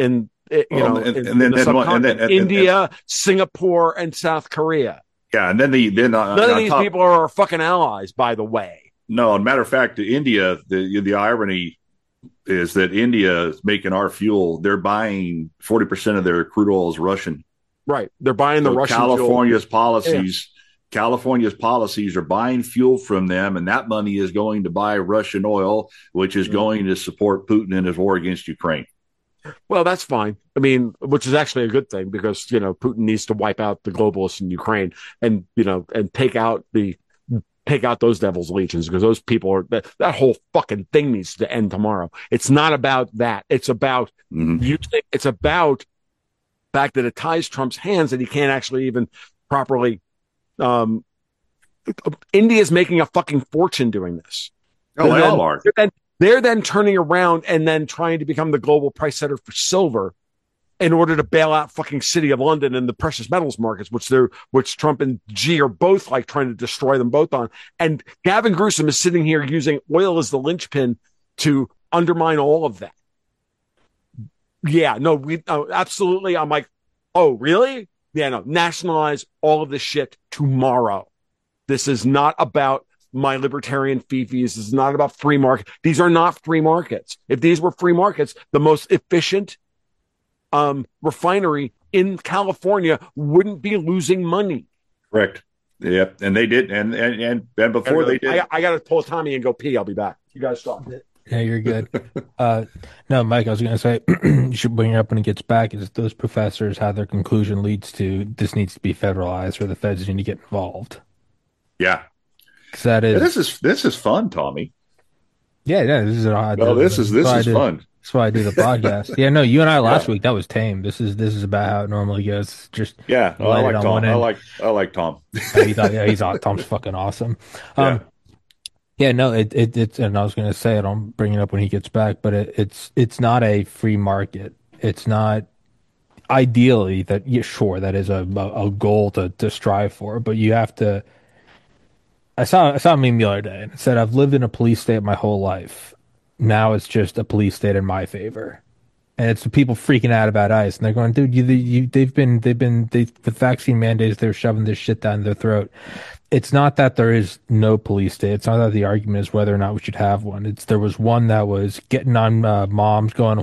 India, Singapore, and South Korea. Yeah, and then none of these people are our fucking allies, by the way. No, matter of fact, India. The irony is that India is making our fuel. They're buying 40% of their crude oil is Russian. Right, they're buying the Russian California's fuel. policies. Yeah. California's policies are buying fuel from them, and that money is going to buy Russian oil, which is going to support Putin in his war against Ukraine. Well, that's fine. I mean, which is actually a good thing because, Putin needs to wipe out the globalists in Ukraine and, and take out those devil's legions because those people are that whole fucking thing needs to end tomorrow. It's not about that. It's about it's about the fact that it ties Trump's hands and he can't actually even properly. India's making a fucking fortune doing this. Oh, they all are. They're then turning around and then trying to become the global price setter for silver in order to bail out fucking City of London and the precious metals markets, which Trump and Xi are both like trying to destroy them both on. And Gavin Newsom is sitting here using oil as the linchpin to undermine all of that. Yeah, no, absolutely. I'm like, oh, really? Yeah, no, nationalize all of this shit tomorrow. This is not about my libertarian fifis. This is not about free market. These are not free markets. If these were free markets, the most efficient refinery in California wouldn't be losing money. Correct. Yep. And they did. And before they did. I got to pull Tommy and go pee. I'll be back. You guys talk. Yeah, you're good. No, Mike, I was going to say, you should bring it up when he gets back, is those professors, how their conclusion leads to this needs to be federalized or the feds need to get involved. Yeah. Because that is. This is fun, Tommy. Yeah, this is fun. That's why I do the podcast. Yeah, no, you and I last week, that was tame. This is about how it normally goes. It's just I like Tom. I like Tom. Tom's fucking awesome. Yeah, no, it's and I was going to say it. I'll bring it up when he gets back, but it's not a free market. It's not ideally that. Yeah, sure, that is a goal to strive for, but you have to. I saw a meme the other day and it said, "I've lived in a police state my whole life. Now it's just a police state in my favor." And it's the people freaking out about ICE, and they're going, "Dude, they've been with vaccine mandates, they're shoving this shit down their throat." It's not that there is no police state. It's not that the argument is whether or not we should have one. There was one that was getting on moms going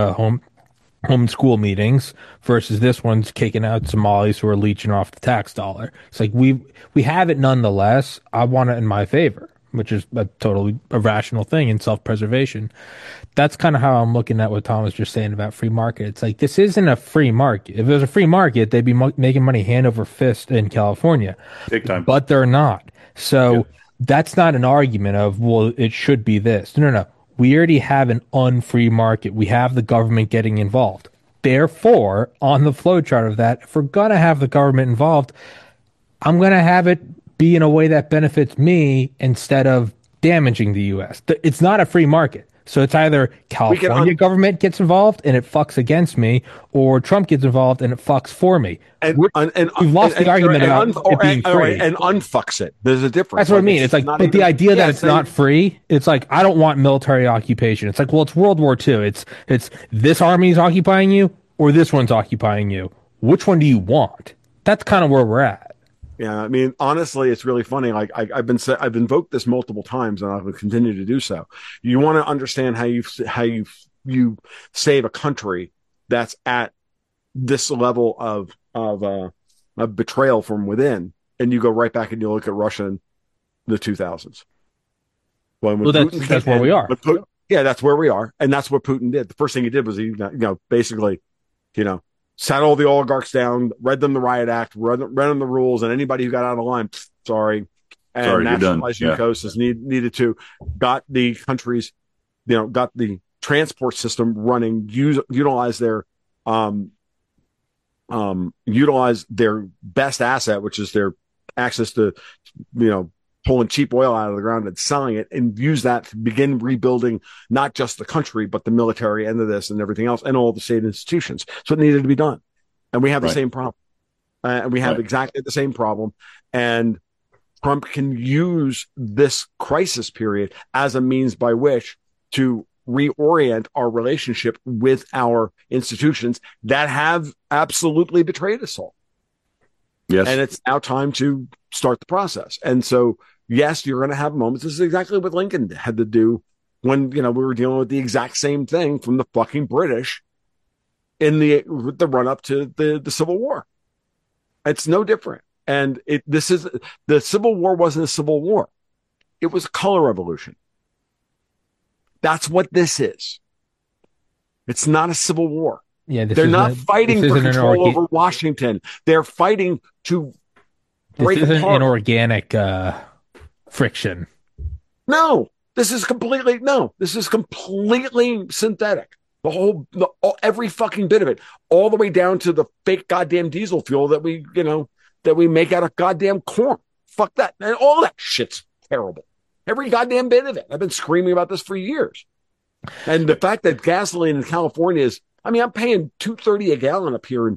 home school meetings versus this one's kicking out Somalis who are leeching off the tax dollar. It's like we have it nonetheless. I want it in my favor, which is a totally irrational thing in self-preservation. That's kind of how I'm looking at what Tom was just saying about free market. It's like, this isn't a free market. If it was a free market, they'd be making money hand over fist in California. Big time. But they're not. So that's not an argument of, well, it should be this. No. We already have an unfree market. We have the government getting involved. Therefore, on the flowchart of that, if we're going to have the government involved, I'm going to have it be in a way that benefits me instead of damaging the U.S. It's not a free market. So it's either California government gets involved and it fucks against me, or Trump gets involved and it fucks for me. And we've lost the argument about it being free. And unfucks it. There's a difference. That's what I mean. It's like, but the idea that it's not free, it's like, I don't want military occupation. It's like, well, it's World War II. It's this army is occupying you or this one's occupying you. Which one do you want? That's kind of where we're at. Yeah, I mean, honestly, it's really funny. Like I've invoked this multiple times, and I will continue to do so. You want to understand how you save a country that's at this level of betrayal from within, and you go right back and you look at Russia in the 2000s. Well, that's where we are. That's where we are, and that's what Putin did. The first thing he did was he basically, sat all the oligarchs down, read them the Riot Act, read them the rules, and anybody who got out of line, sorry. And nationalized UCOS needed to, got the countries, got the transport system running, utilize their best asset, which is their access to, pulling cheap oil out of the ground and selling it, and use that to begin rebuilding not just the country, but the military end of this and everything else and all the state institutions. So it needed to be done. And we have the same problem. And we have exactly the same problem. And Trump can use this crisis period as a means by which to reorient our relationship with our institutions that have absolutely betrayed us all. Yes. And it's now time to start the process. And so, yes, you're going to have moments. This is exactly what Lincoln had to do when, we were dealing with the exact same thing from the fucking British in the run up to the Civil War. It's no different. And the Civil War wasn't a civil war. It was a color revolution. That's what this is. It's not a civil war. Yeah, they're not fighting for control over Washington. They're fighting to break apart. This isn't an organic friction. No, this is completely synthetic. Every fucking bit of it, all the way down to the fake goddamn diesel fuel that we make out of goddamn corn. Fuck that. And all that shit's terrible. Every goddamn bit of it. I've been screaming about this for years. And the fact that gasoline in California is, I'm paying $2.30 a gallon up here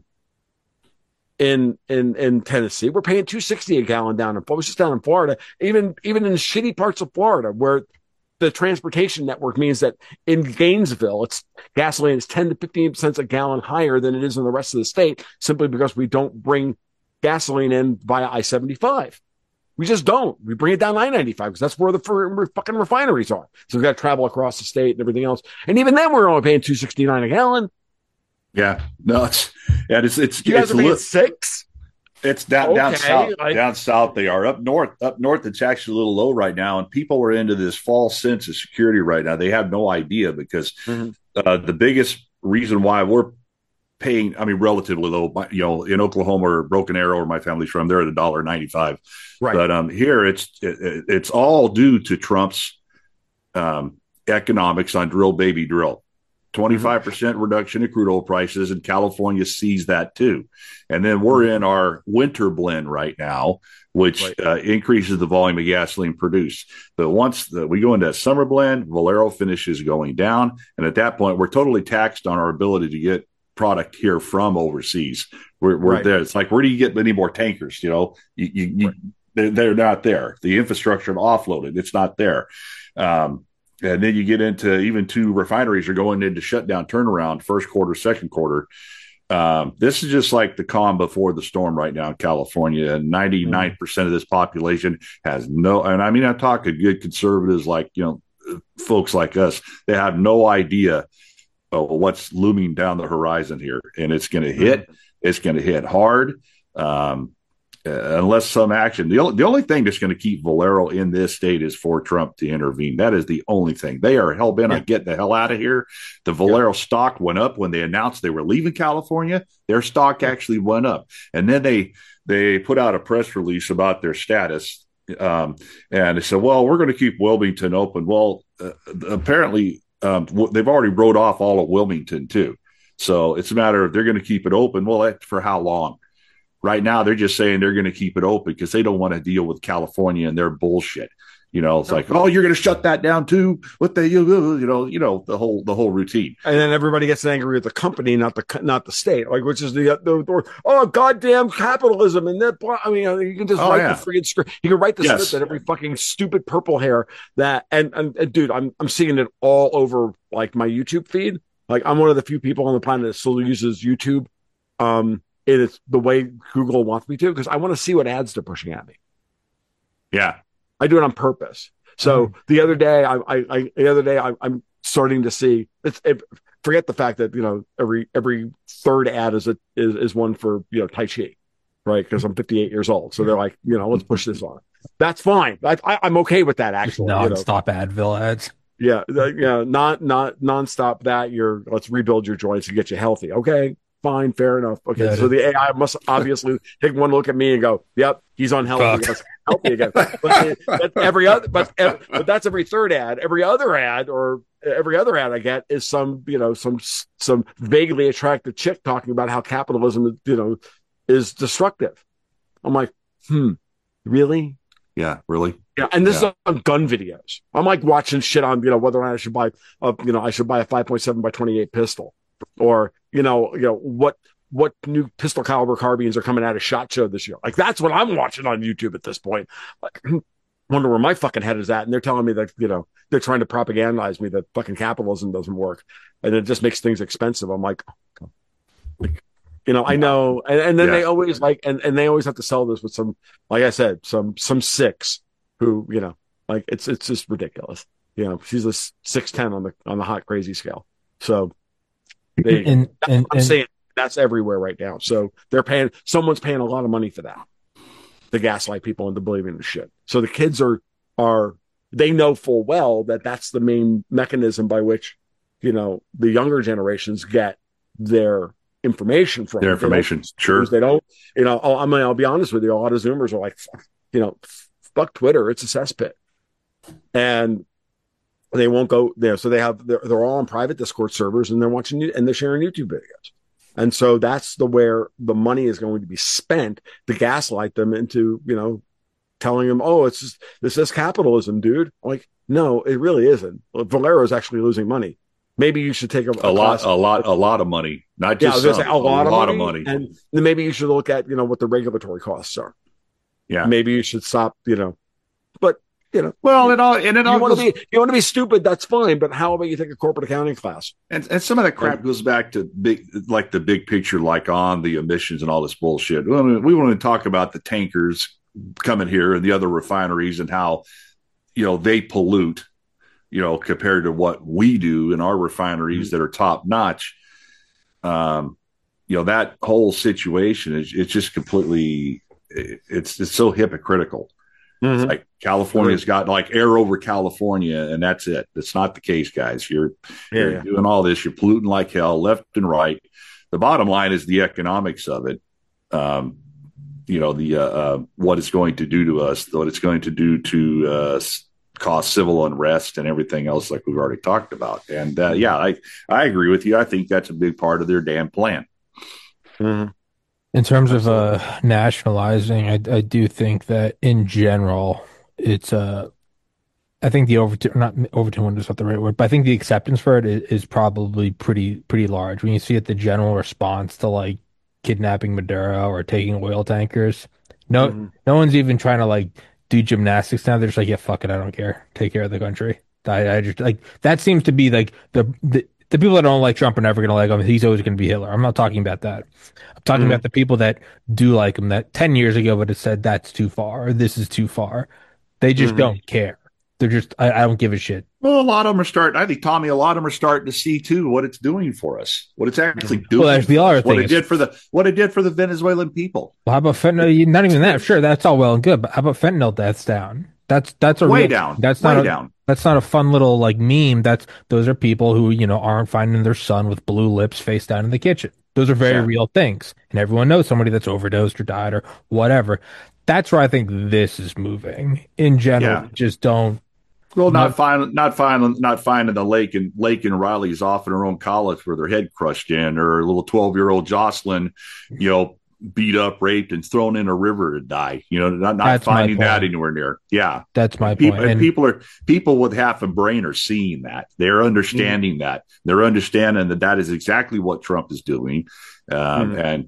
in Tennessee. We're paying $2.60 a gallon down in, I was just down in Florida, even in shitty parts of Florida where the transportation network means that in Gainesville, gasoline is 10 to 15 cents a gallon higher than it is in the rest of the state, simply because we don't bring gasoline in via I-75. We just don't. We bring it down I-95 because that's where the fucking refineries are. So we've got to travel across the state and everything else. And even then, we're only paying $2.69 a gallon. Yeah, no, it's you guys are paying $6. It's down south. Down south, they are up north. Up north, it's actually a little low right now, and people are into this false sense of security right now. They have no idea because the biggest reason why we're paying, relatively low, in Oklahoma or Broken Arrow, where my family's from, they're at $1.95. Right. But here it's all due to Trump's economics on drill, baby, drill. 25% reduction in crude oil prices, and California sees that too. And then we're in our winter blend right now, which increases the volume of gasoline produced. But once we go into that summer blend, Valero finishes going down. And at that point, we're totally taxed on our ability to get product here from overseas. We're there. It's like, where do you get any more tankers? They're not there. The infrastructure offloaded. It's not there. And then you get into even 2 refineries are going into shutdown turnaround first quarter, second quarter. This is just like the calm before the storm right now in California. And 99% of this population has I'm talking good conservatives like, folks like us, they have no idea what's looming down the horizon here. And it's going to hit. It's going to hit hard. Unless some action, the only thing that's going to keep Valero in this state is for Trump to intervene. That is the only thing. They are hell bent on getting the hell out of here. The Valero stock went up when they announced they were leaving California. Their stock actually went up, and then they put out a press release about their status, and they said, "Well, we're going to keep Wilmington open." Well, apparently they've already wrote off all of Wilmington too, so it's a matter of they're going to keep it open. Well, for how long? Right now, they're just saying they're going to keep it open because they don't want to deal with California and their bullshit. It's like, oh, you're going to shut that down too? What the the whole routine. And then everybody gets angry with the company, not the state. Like, which is the goddamn capitalism and that. You can just write the friggin' script. You can write the script that every fucking stupid purple hair that and dude, I'm seeing it all over like my YouTube feed. Like, I'm one of the few people on the planet that still uses YouTube. It's the way Google wants me to, because I want to see what ads they're pushing at me. Yeah, I do it on purpose. So the other day, I'm starting to see. Forget the fact that every third ad is one for Tai Chi, right? Because I'm 58 years old. So they're like, let's push this on. That's fine. I'm okay with that actually. Non-stop Advil ads. Yeah, not nonstop. Let's rebuild your joints and get you healthy. Okay. Fine, fair enough. Okay, so the AI must obviously take one look at me and go, "Yep, he's unhealthy. He's healthy again." But that's every third ad. Every other ad I get is some vaguely attractive chick talking about how capitalism is destructive. I'm like, really? Yeah, really. Yeah, and this is on gun videos. I'm like watching shit on, whether or not I should buy I should buy a 5.7 by 28 pistol, or what new pistol caliber carbines are coming out of SHOT Show this year. Like that's what I'm watching on YouTube at this point. Like, wonder where my fucking head is at, and they're telling me that they're trying to propagandize me that fucking capitalism doesn't work, and it just makes things expensive. I'm like I know, and then they always and they always have to sell this with some, like I said, some six who like it's just ridiculous. She's a 6'10" on the hot crazy scale. So I'm saying that's everywhere right now. So someone's paying a lot of money for that, to gaslight people into believing the shit. So the kids are they know full well that that's the main mechanism by which the younger generations get their information from. Their information, sure. They don't, I'll be honest with you. A lot of Zoomers are like, fuck Twitter, it's a cesspit, and they won't go there. So they're all on private Discord servers, and they're watching and they're sharing YouTube videos, and so that's where the money is going to be spent to gaslight them into telling them, oh, this is capitalism, dude. Like, no, it really isn't. Valero is actually losing money. Maybe you should take a lot of money, not just a lot of money, and then maybe you should look at what the regulatory costs are. Yeah, maybe you should stop. But well, you want to be stupid, that's fine. But how about you take a corporate accounting class? And some of that crap goes back to the big picture, like on the emissions and all this bullshit. We want to talk about the tankers coming here and the other refineries and how they pollute. Compared to what we do in our refineries that are top notch, that whole situation it's just completely, it's so hypocritical. Mm-hmm. It's like California's got like air over California, and that's it. That's not the case, guys. You're doing all this. You're polluting like hell, left and right. The bottom line is the economics of it. What it's going to do to us, what it's going to do to cause civil unrest and everything else, like we've already talked about. And I agree with you. I think that's a big part of their damn plan. Mm-hmm. In terms of nationalizing, I do think that in general, it's I think the overtone is not the right word, but I think the acceptance for it is probably pretty large. When you see it, the general response to like kidnapping Maduro or taking oil tankers, no one's even trying to do gymnastics now. They're just like, yeah, fuck it, I don't care. Take care of the country. I just that seems to be the people that don't like Trump are never going to like him. He's always going to be Hitler. I'm not talking about that. I'm talking about the people that do like him, that 10 years ago would have said that's too far or this is too far. They just don't care. They're just, I don't give a shit. Well, a lot of them are starting, I think, Tommy, a lot of them are starting to see too what it's doing for us, what it's actually doing. Well, that's the other thing. What it did for the Venezuelan people. Well, how about fentanyl? Not even that. Sure, that's all well and good, but how about fentanyl deaths down? That's a way real, down. That's way not down. That's not a fun little meme. Those are people who aren't finding their son with blue lips face down in the kitchen. Those are very real things, and everyone knows somebody that's overdosed or died or whatever. That's where I think this is moving in general. Just don't. Well, not finding the lake in Riley's off in her own college with her head crushed in, or a little 12-year-old Jocelyn, beat up, raped, and thrown in a river to die. Not finding that anywhere near. Yeah, that's my point. And people with half a brain are seeing that. They're understanding that. They're understanding that is exactly what Trump is doing. And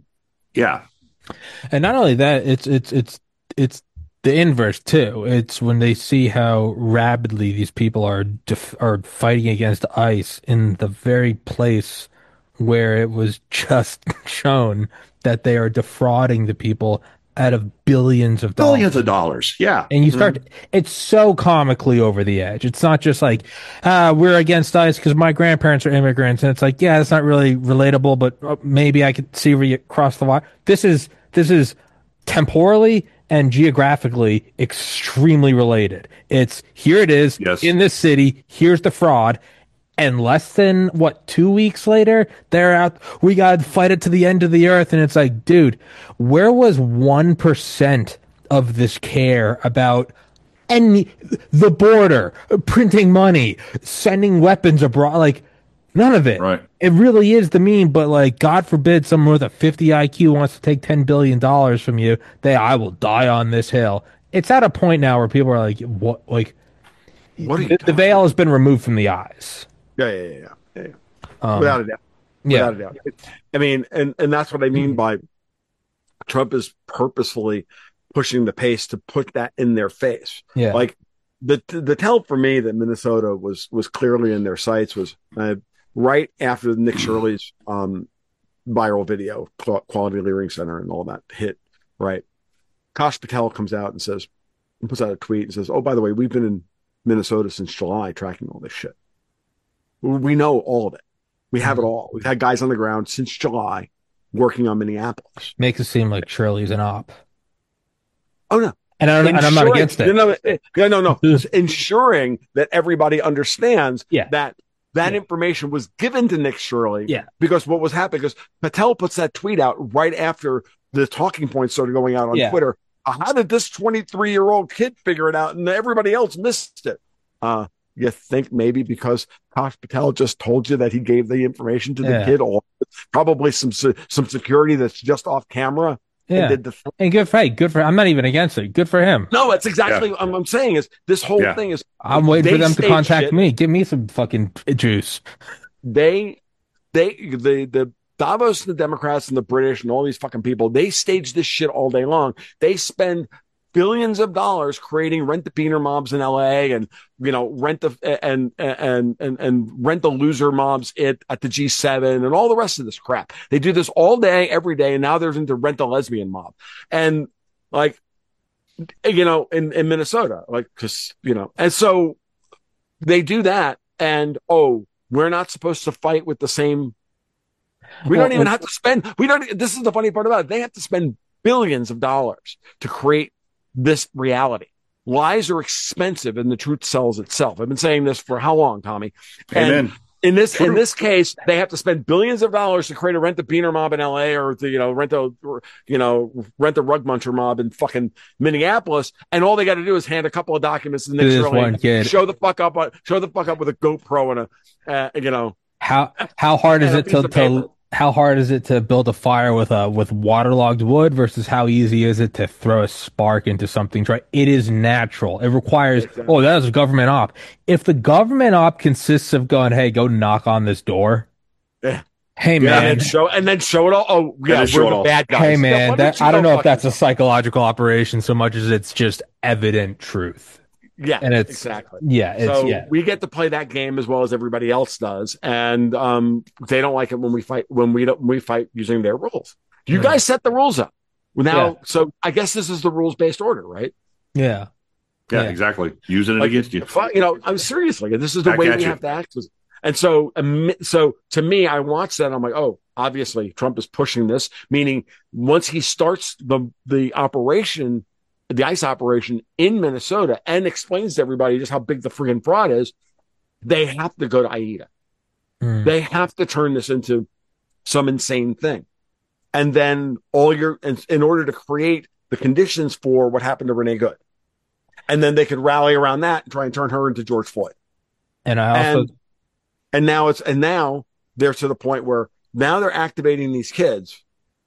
not only that, it's the inverse too. It's when they see how rapidly these people are fighting against ICE in the very place where it was just shown that they are defrauding the people out of billions of dollars. Yeah. And you start, it's so comically over the edge. It's not just like, we're against ICE because my grandparents are immigrants. And it's like, yeah, that's not really relatable, but maybe I could see where you cross the line. This is temporally and geographically extremely related. It's here it is in this city. Here's the fraud. And less than 2 weeks later, they're out. We got to fight it to the end of the earth. And it's like, dude, where was 1% of this care about the border, printing money, sending weapons abroad? Like, none of it. Right. It really is the meme. But God forbid someone with a 50 IQ wants to take $10 billion from you. I will die on this hill. it's at a point now where people are like, what? Like, What are you the veil has been removed from the eyes. Yeah. Without a doubt. Yeah. Without a doubt. I mean, and that's what I mean by Trump is purposefully pushing the pace to put that in their face. Yeah. Like the tell for me that Minnesota was clearly in their sights was right after Nick Shirley's viral video, Quality Learning Center, and all that hit. Right, Kash Patel comes out and says, and puts out a tweet and says, "Oh, by the way, we've been in Minnesota since July tracking all this shit. We know all of it. We have it all. We've had guys on the ground since July working on Minneapolis. Makes it seem like Shirley's an op. Oh no." And I'm not against it. No. Ensuring that everybody understands that information was given to Nick Shirley. Yeah. Because what was happening, because Patel puts that tweet out right after the talking points started going out on Twitter. How did this 23-year-old kid figure it out and everybody else missed it? You think maybe because Kash Patel just told you that he gave the information to the kid, or probably some security that's just off camera. Yeah, and good for I'm not even against it. Good for him. No, that's exactly what I'm saying. Is this whole thing is? I'm waiting for them to contact me. Give me some fucking juice. The Davos, the Democrats, and the British, and all these fucking people, they stage this shit all day long. They spend billions of dollars creating rent the beaner mobs in LA, and rent the loser mobs at the G7 and all the rest of this crap. They do this all day, every day, and now they're into rent the lesbian mob, and in Minnesota, and so they do that, and we're not supposed to fight with the same. We don't even have to spend. This is the funny part about it. They have to spend billions of dollars to create this reality. Lies are expensive and the truth sells itself. I've been saying this for how long, Tommy? Amen. And in this case, they have to spend billions of dollars to create a rent the beaner mob in LA, or rent the rug muncher mob in fucking Minneapolis. And all they got to do is hand a couple of documents to Nick Shirley, show the fuck up with a GoPro and how hard is it to how hard is it to build a fire with waterlogged wood versus how easy is it to throw a spark into something dry? It is natural. It requires, that is a government op. If the government op consists of going, hey, go knock on this door. Yeah. Hey, man. And then show it all. Oh, yeah, we're the bad guys. Hey, man, I don't know if that's a psychological operation so much as it's just evident truth. Yeah, and it's exactly. Yeah, we get to play that game as well as everybody else does, and they don't like it when we fight we fight using their rules. You guys set the rules up now, so I guess this is the rules based order, right? Yeah, exactly. Using it against you. I'm seriously. This is the way we have to act. And so to me, I watch that. I'm like, obviously Trump is pushing this. Meaning, once he starts the operation. The ICE operation in Minnesota and explains to everybody just how big the freaking fraud is, they have to go to AIDA. They have to turn this into some insane thing. And then in order to create the conditions for what happened to Renee Good. And then they could rally around that and try and turn her into George Floyd. And now they're to the point where now they're activating these kids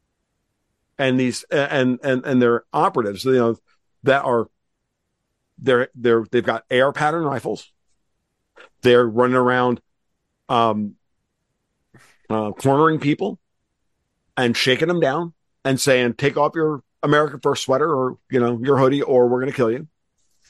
and these and their operatives, that are they've got AR pattern rifles. They're running around cornering people and shaking them down and saying, take off your America First sweater or your hoodie, or we're going to kill you.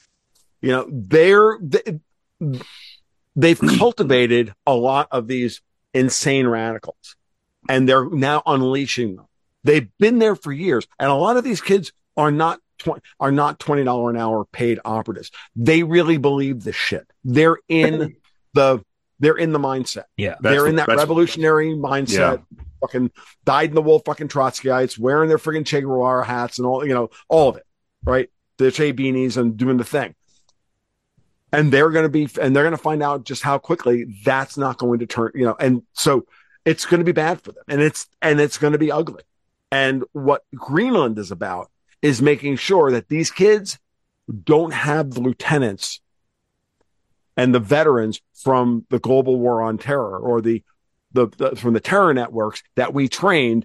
They've cultivated a lot of these insane radicals, and they're now unleashing them. They've been there for years, and a lot of these kids are not $20 an hour paid operatives. They really believe this shit. They're in the mindset. Yeah. They're in that revolutionary mindset. Yeah. Fucking dyed in the wool fucking Trotskyites, wearing their friggin' Che Guevara hats and all of it. Right? The Che beanies and doing the thing. And they're going to find out just how quickly that's not going to turn, and so it's going to be bad for them, and it's going to be ugly. And what Greenland is about is making sure that these kids don't have the lieutenants and the veterans from the global war on terror, or from the terror networks that we trained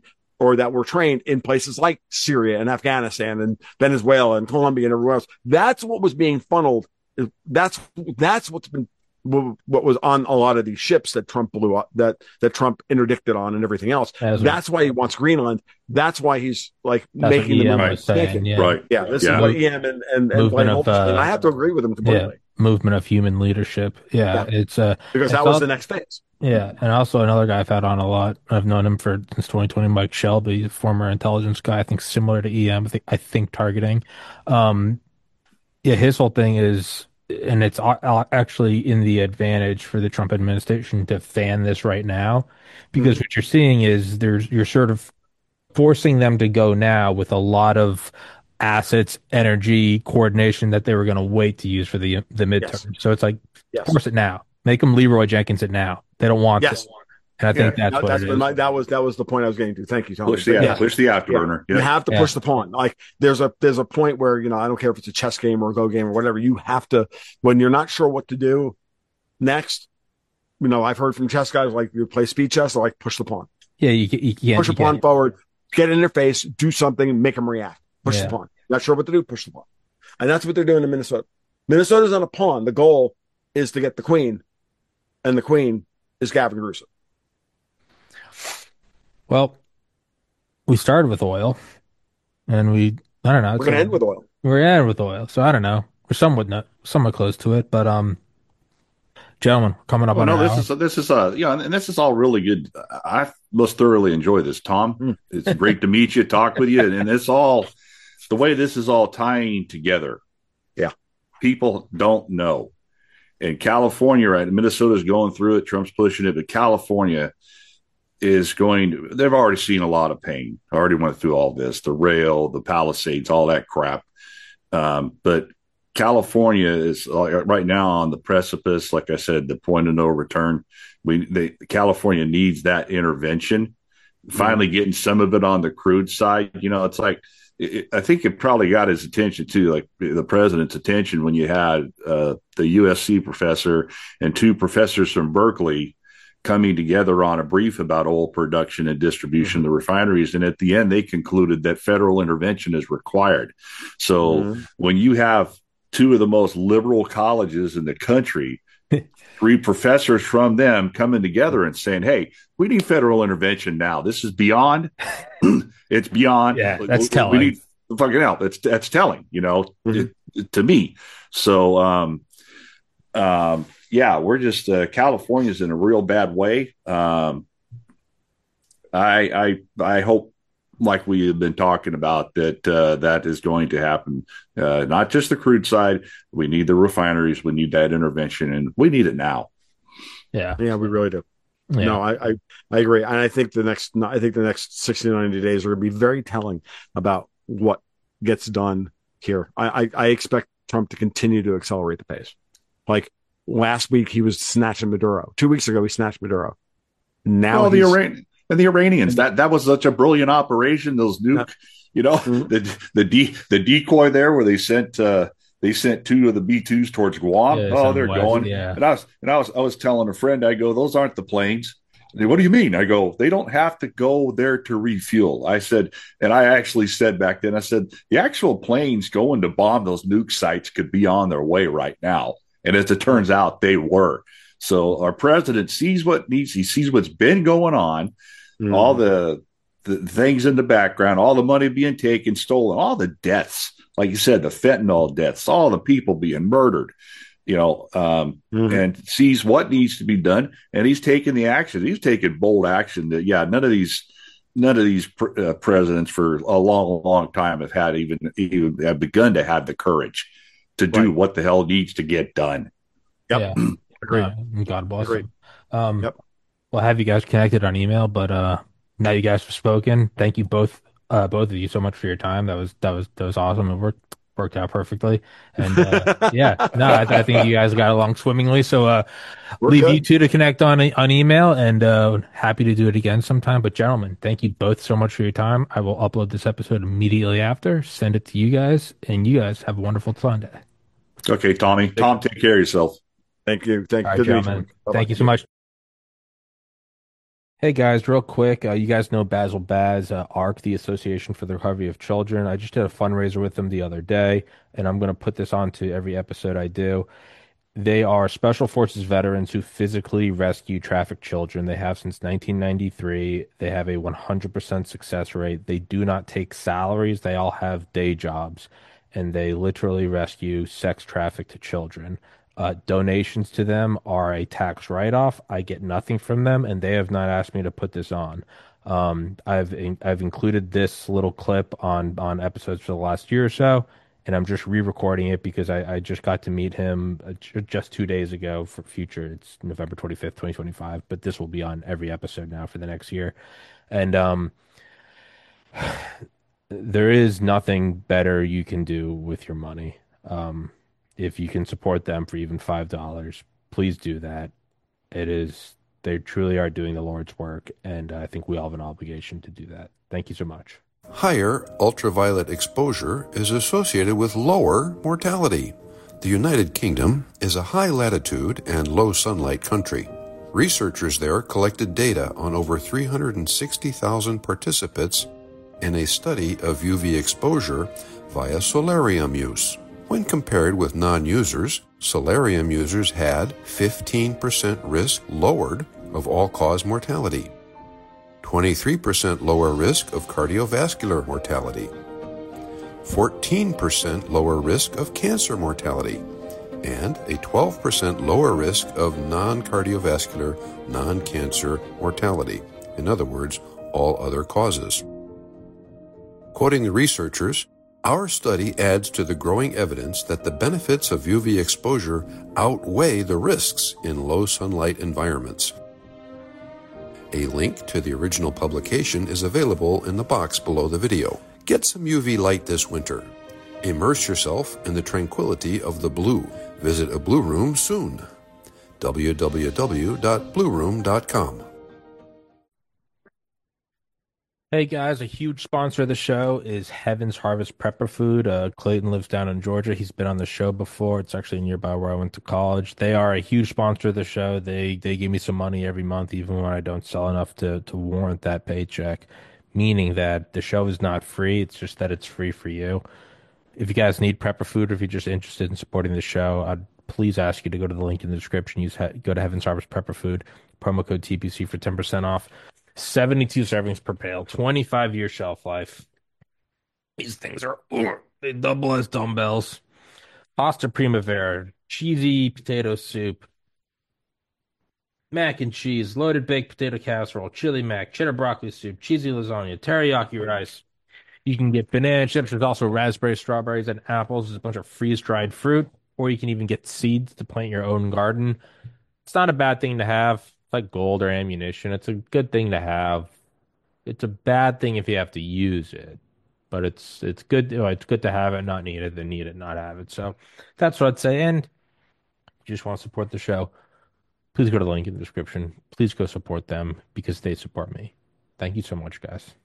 or that were trained in places like Syria and Afghanistan and Venezuela and Colombia and everywhere else. That's what was being funneled. That's what's been what was on a lot of these ships that Trump blew up, that Trump interdicted on, and everything else. That's why he wants Greenland. That's why he's like making the right. saying, right. Yeah, this is what EM and I have to agree with him completely. Yeah, movement of human leadership. Yeah. It's because that was the next phase. Yeah, and also another guy I've had on a lot. I've known him since 2020. Mike Shelby, former intelligence guy. I think similar to EM. I think targeting. Yeah, his whole thing is, and it's actually in the advantage for the Trump administration to fan this right now, because what you're seeing is you're sort of forcing them to go now with a lot of assets, energy, coordination that they were going to wait to use for the midterm. Yes. So it's like, force it now. Make them Leroy Jenkins it now. They don't want this. And I think that's what it is. That was the point I was getting to. Thank you, Tony. Push the afterburner. You have to push the pawn. Like there's a point where, I don't care if it's a chess game or a Go game or whatever, you have to, when you're not sure what to do next, I've heard from chess guys, like you play speed chess, they're like, push the pawn. Yeah, you can't. Push the pawn forward, get in their face, do something, make them react. Push the pawn. Not sure what to do, push the pawn. And that's what they're doing in Minnesota. Minnesota's on a pawn. The goal is to get the queen, and the queen is Gavin Newsom. Well, we started with oil, and I don't know. We're going to end with oil. We're going to end with oil. So I don't know. We're somewhat close to it, but gentlemen, coming up on this is and this is all really good. I most thoroughly enjoy this, Tom. It's great to meet you, talk with you, and it's all the way this is all tying together. Yeah, people don't know. In California, right? Minnesota's going through it. Trump's pushing it, but California is they've already seen a lot of pain. I already went through all this, the rail, the Palisades, all that crap. But California is right now on the precipice. Like I said, the point of no return. California needs that intervention. Finally getting some of it on the crude side. It's like, I think it probably got his attention too, like the president's attention, when you had the USC professor and two professors from Berkeley coming together on a brief about oil production and distribution of the refineries. And at the end, they concluded that federal intervention is required. So when you have two of the most liberal colleges in the country, three professors from them coming together and saying, hey, we need federal intervention now. This is beyond. It's beyond. Yeah, that's telling. We need fucking help. That's telling, to me. So, we're just California's in a real bad way. I hope, like we have been talking about, that is going to happen. Not just the crude side. We need the refineries. We need that intervention, and we need it now. Yeah, we really do. Yeah. No, I agree, and I think the next 60 to 90 days are going to be very telling about what gets done here. I expect Trump to continue to accelerate the pace. Like last week, he was snatching Maduro. 2 weeks ago, he snatched Maduro. Now the Iranians. That was such a brilliant operation. Those nuke, the decoy there where they sent two of the B-2s towards Guam. They're going. Yeah. And I was telling a friend, I go, those aren't the planes. Said, what do you mean? I go, they don't have to go there to refuel. I said, and I actually said back then, I said, the actual planes going to bomb those nuke sites could be on their way right now. And as it turns out, they were. So our president sees he sees what's been going on, all the things in the background, all the money being taken, stolen, all the deaths. Like you said, the fentanyl deaths, all the people being murdered, and sees what needs to be done. And he's taking the action. He's taking bold action that, none of these presidents for a long, long time have had even have begun to have the courage to do what the hell needs to get done. Yep. Yeah. Agreed. God bless Agreed. him. We'll have you guys connected on email, but now you guys have spoken. Thank you both of you so much for your time. That was awesome. It worked out perfectly. And I think you guys got along swimmingly. So leave you two to connect on email, and happy to do it again sometime. But gentlemen, thank you both so much for your time. I will upload this episode immediately after, send it to you guys, and you guys have a wonderful Sunday. Okay, Tommy. Tom, take care of yourself. Thank you. All right, gentlemen. Thank you so much. Hey guys, real quick, you guys know Basil Baz, ARC, the Association for the Recovery of Children. I just did a fundraiser with them the other day, and I'm going to put this on to every episode I do. They are special forces veterans who physically rescue trafficked children. They have since 1993. They have a 100% success rate. They do not take salaries. They all have day jobs, and they literally rescue sex trafficked children. Donations to them are a tax write-off. I get nothing from them, and they have not asked me to put this on. I've included this little clip on episodes for the last year or so, and I'm just re-recording it because I just got to meet him just 2 days ago for future. It's November 25th, 2025, but this will be on every episode now for the next year. And there is nothing better you can do with your money. Um, if you can support them for even $5, please do that. It is, they truly are doing the Lord's work, and I think we all have an obligation to do that. Thank you so much. Higher ultraviolet exposure is associated with lower mortality. The United Kingdom is a high latitude and low sunlight country. Researchers there collected data on over 360,000 participants in a study of UV exposure via solarium use. When compared with non-users, solarium users had 15% risk lowered of all-cause mortality, 23% lower risk of cardiovascular mortality, 14% lower risk of cancer mortality, and a 12% lower risk of non-cardiovascular, non-cancer mortality. In other words, all other causes. Quoting the researchers, our study adds to the growing evidence that the benefits of UV exposure outweigh the risks in low sunlight environments. A link to the original publication is available in the box below the video. Get some UV light this winter. Immerse yourself in the tranquility of the blue. Visit a Blue Room soon. www.blueroom.com. Hey guys, a huge sponsor of the show is Heaven's Harvest Prepper Food. Clayton lives down in Georgia. He's been on the show before. It's actually nearby where I went to college. They are a huge sponsor of the show. They give me some money every month, even when I don't sell enough to warrant that paycheck. Meaning that the show is not free. It's just that it's free for you. If you guys need prepper food, or if you're just interested in supporting the show, I'd please ask you to go to the link in the description. Go to Heaven's Harvest Prepper Food, promo code TPC for 10% off. 72 servings per pail, 25-year shelf life. These things are, they double as dumbbells. Pasta Primavera, cheesy potato soup, mac and cheese, loaded baked potato casserole, chili mac, cheddar broccoli soup, cheesy lasagna, teriyaki rice. You can get banana chips. There's also raspberries, strawberries, and apples. There's a bunch of freeze-dried fruit, or you can even get seeds to plant your own garden. It's not a bad thing to have. It's like gold or ammunition. It's a good thing to have. It's a bad thing if you have to use it, but it's good. It's good to have it, not need it, than need it, not have it. So that's what I'd say. And if you just want to support the show, please go to the link in the description. Please go support them because they support me. Thank you so much, guys.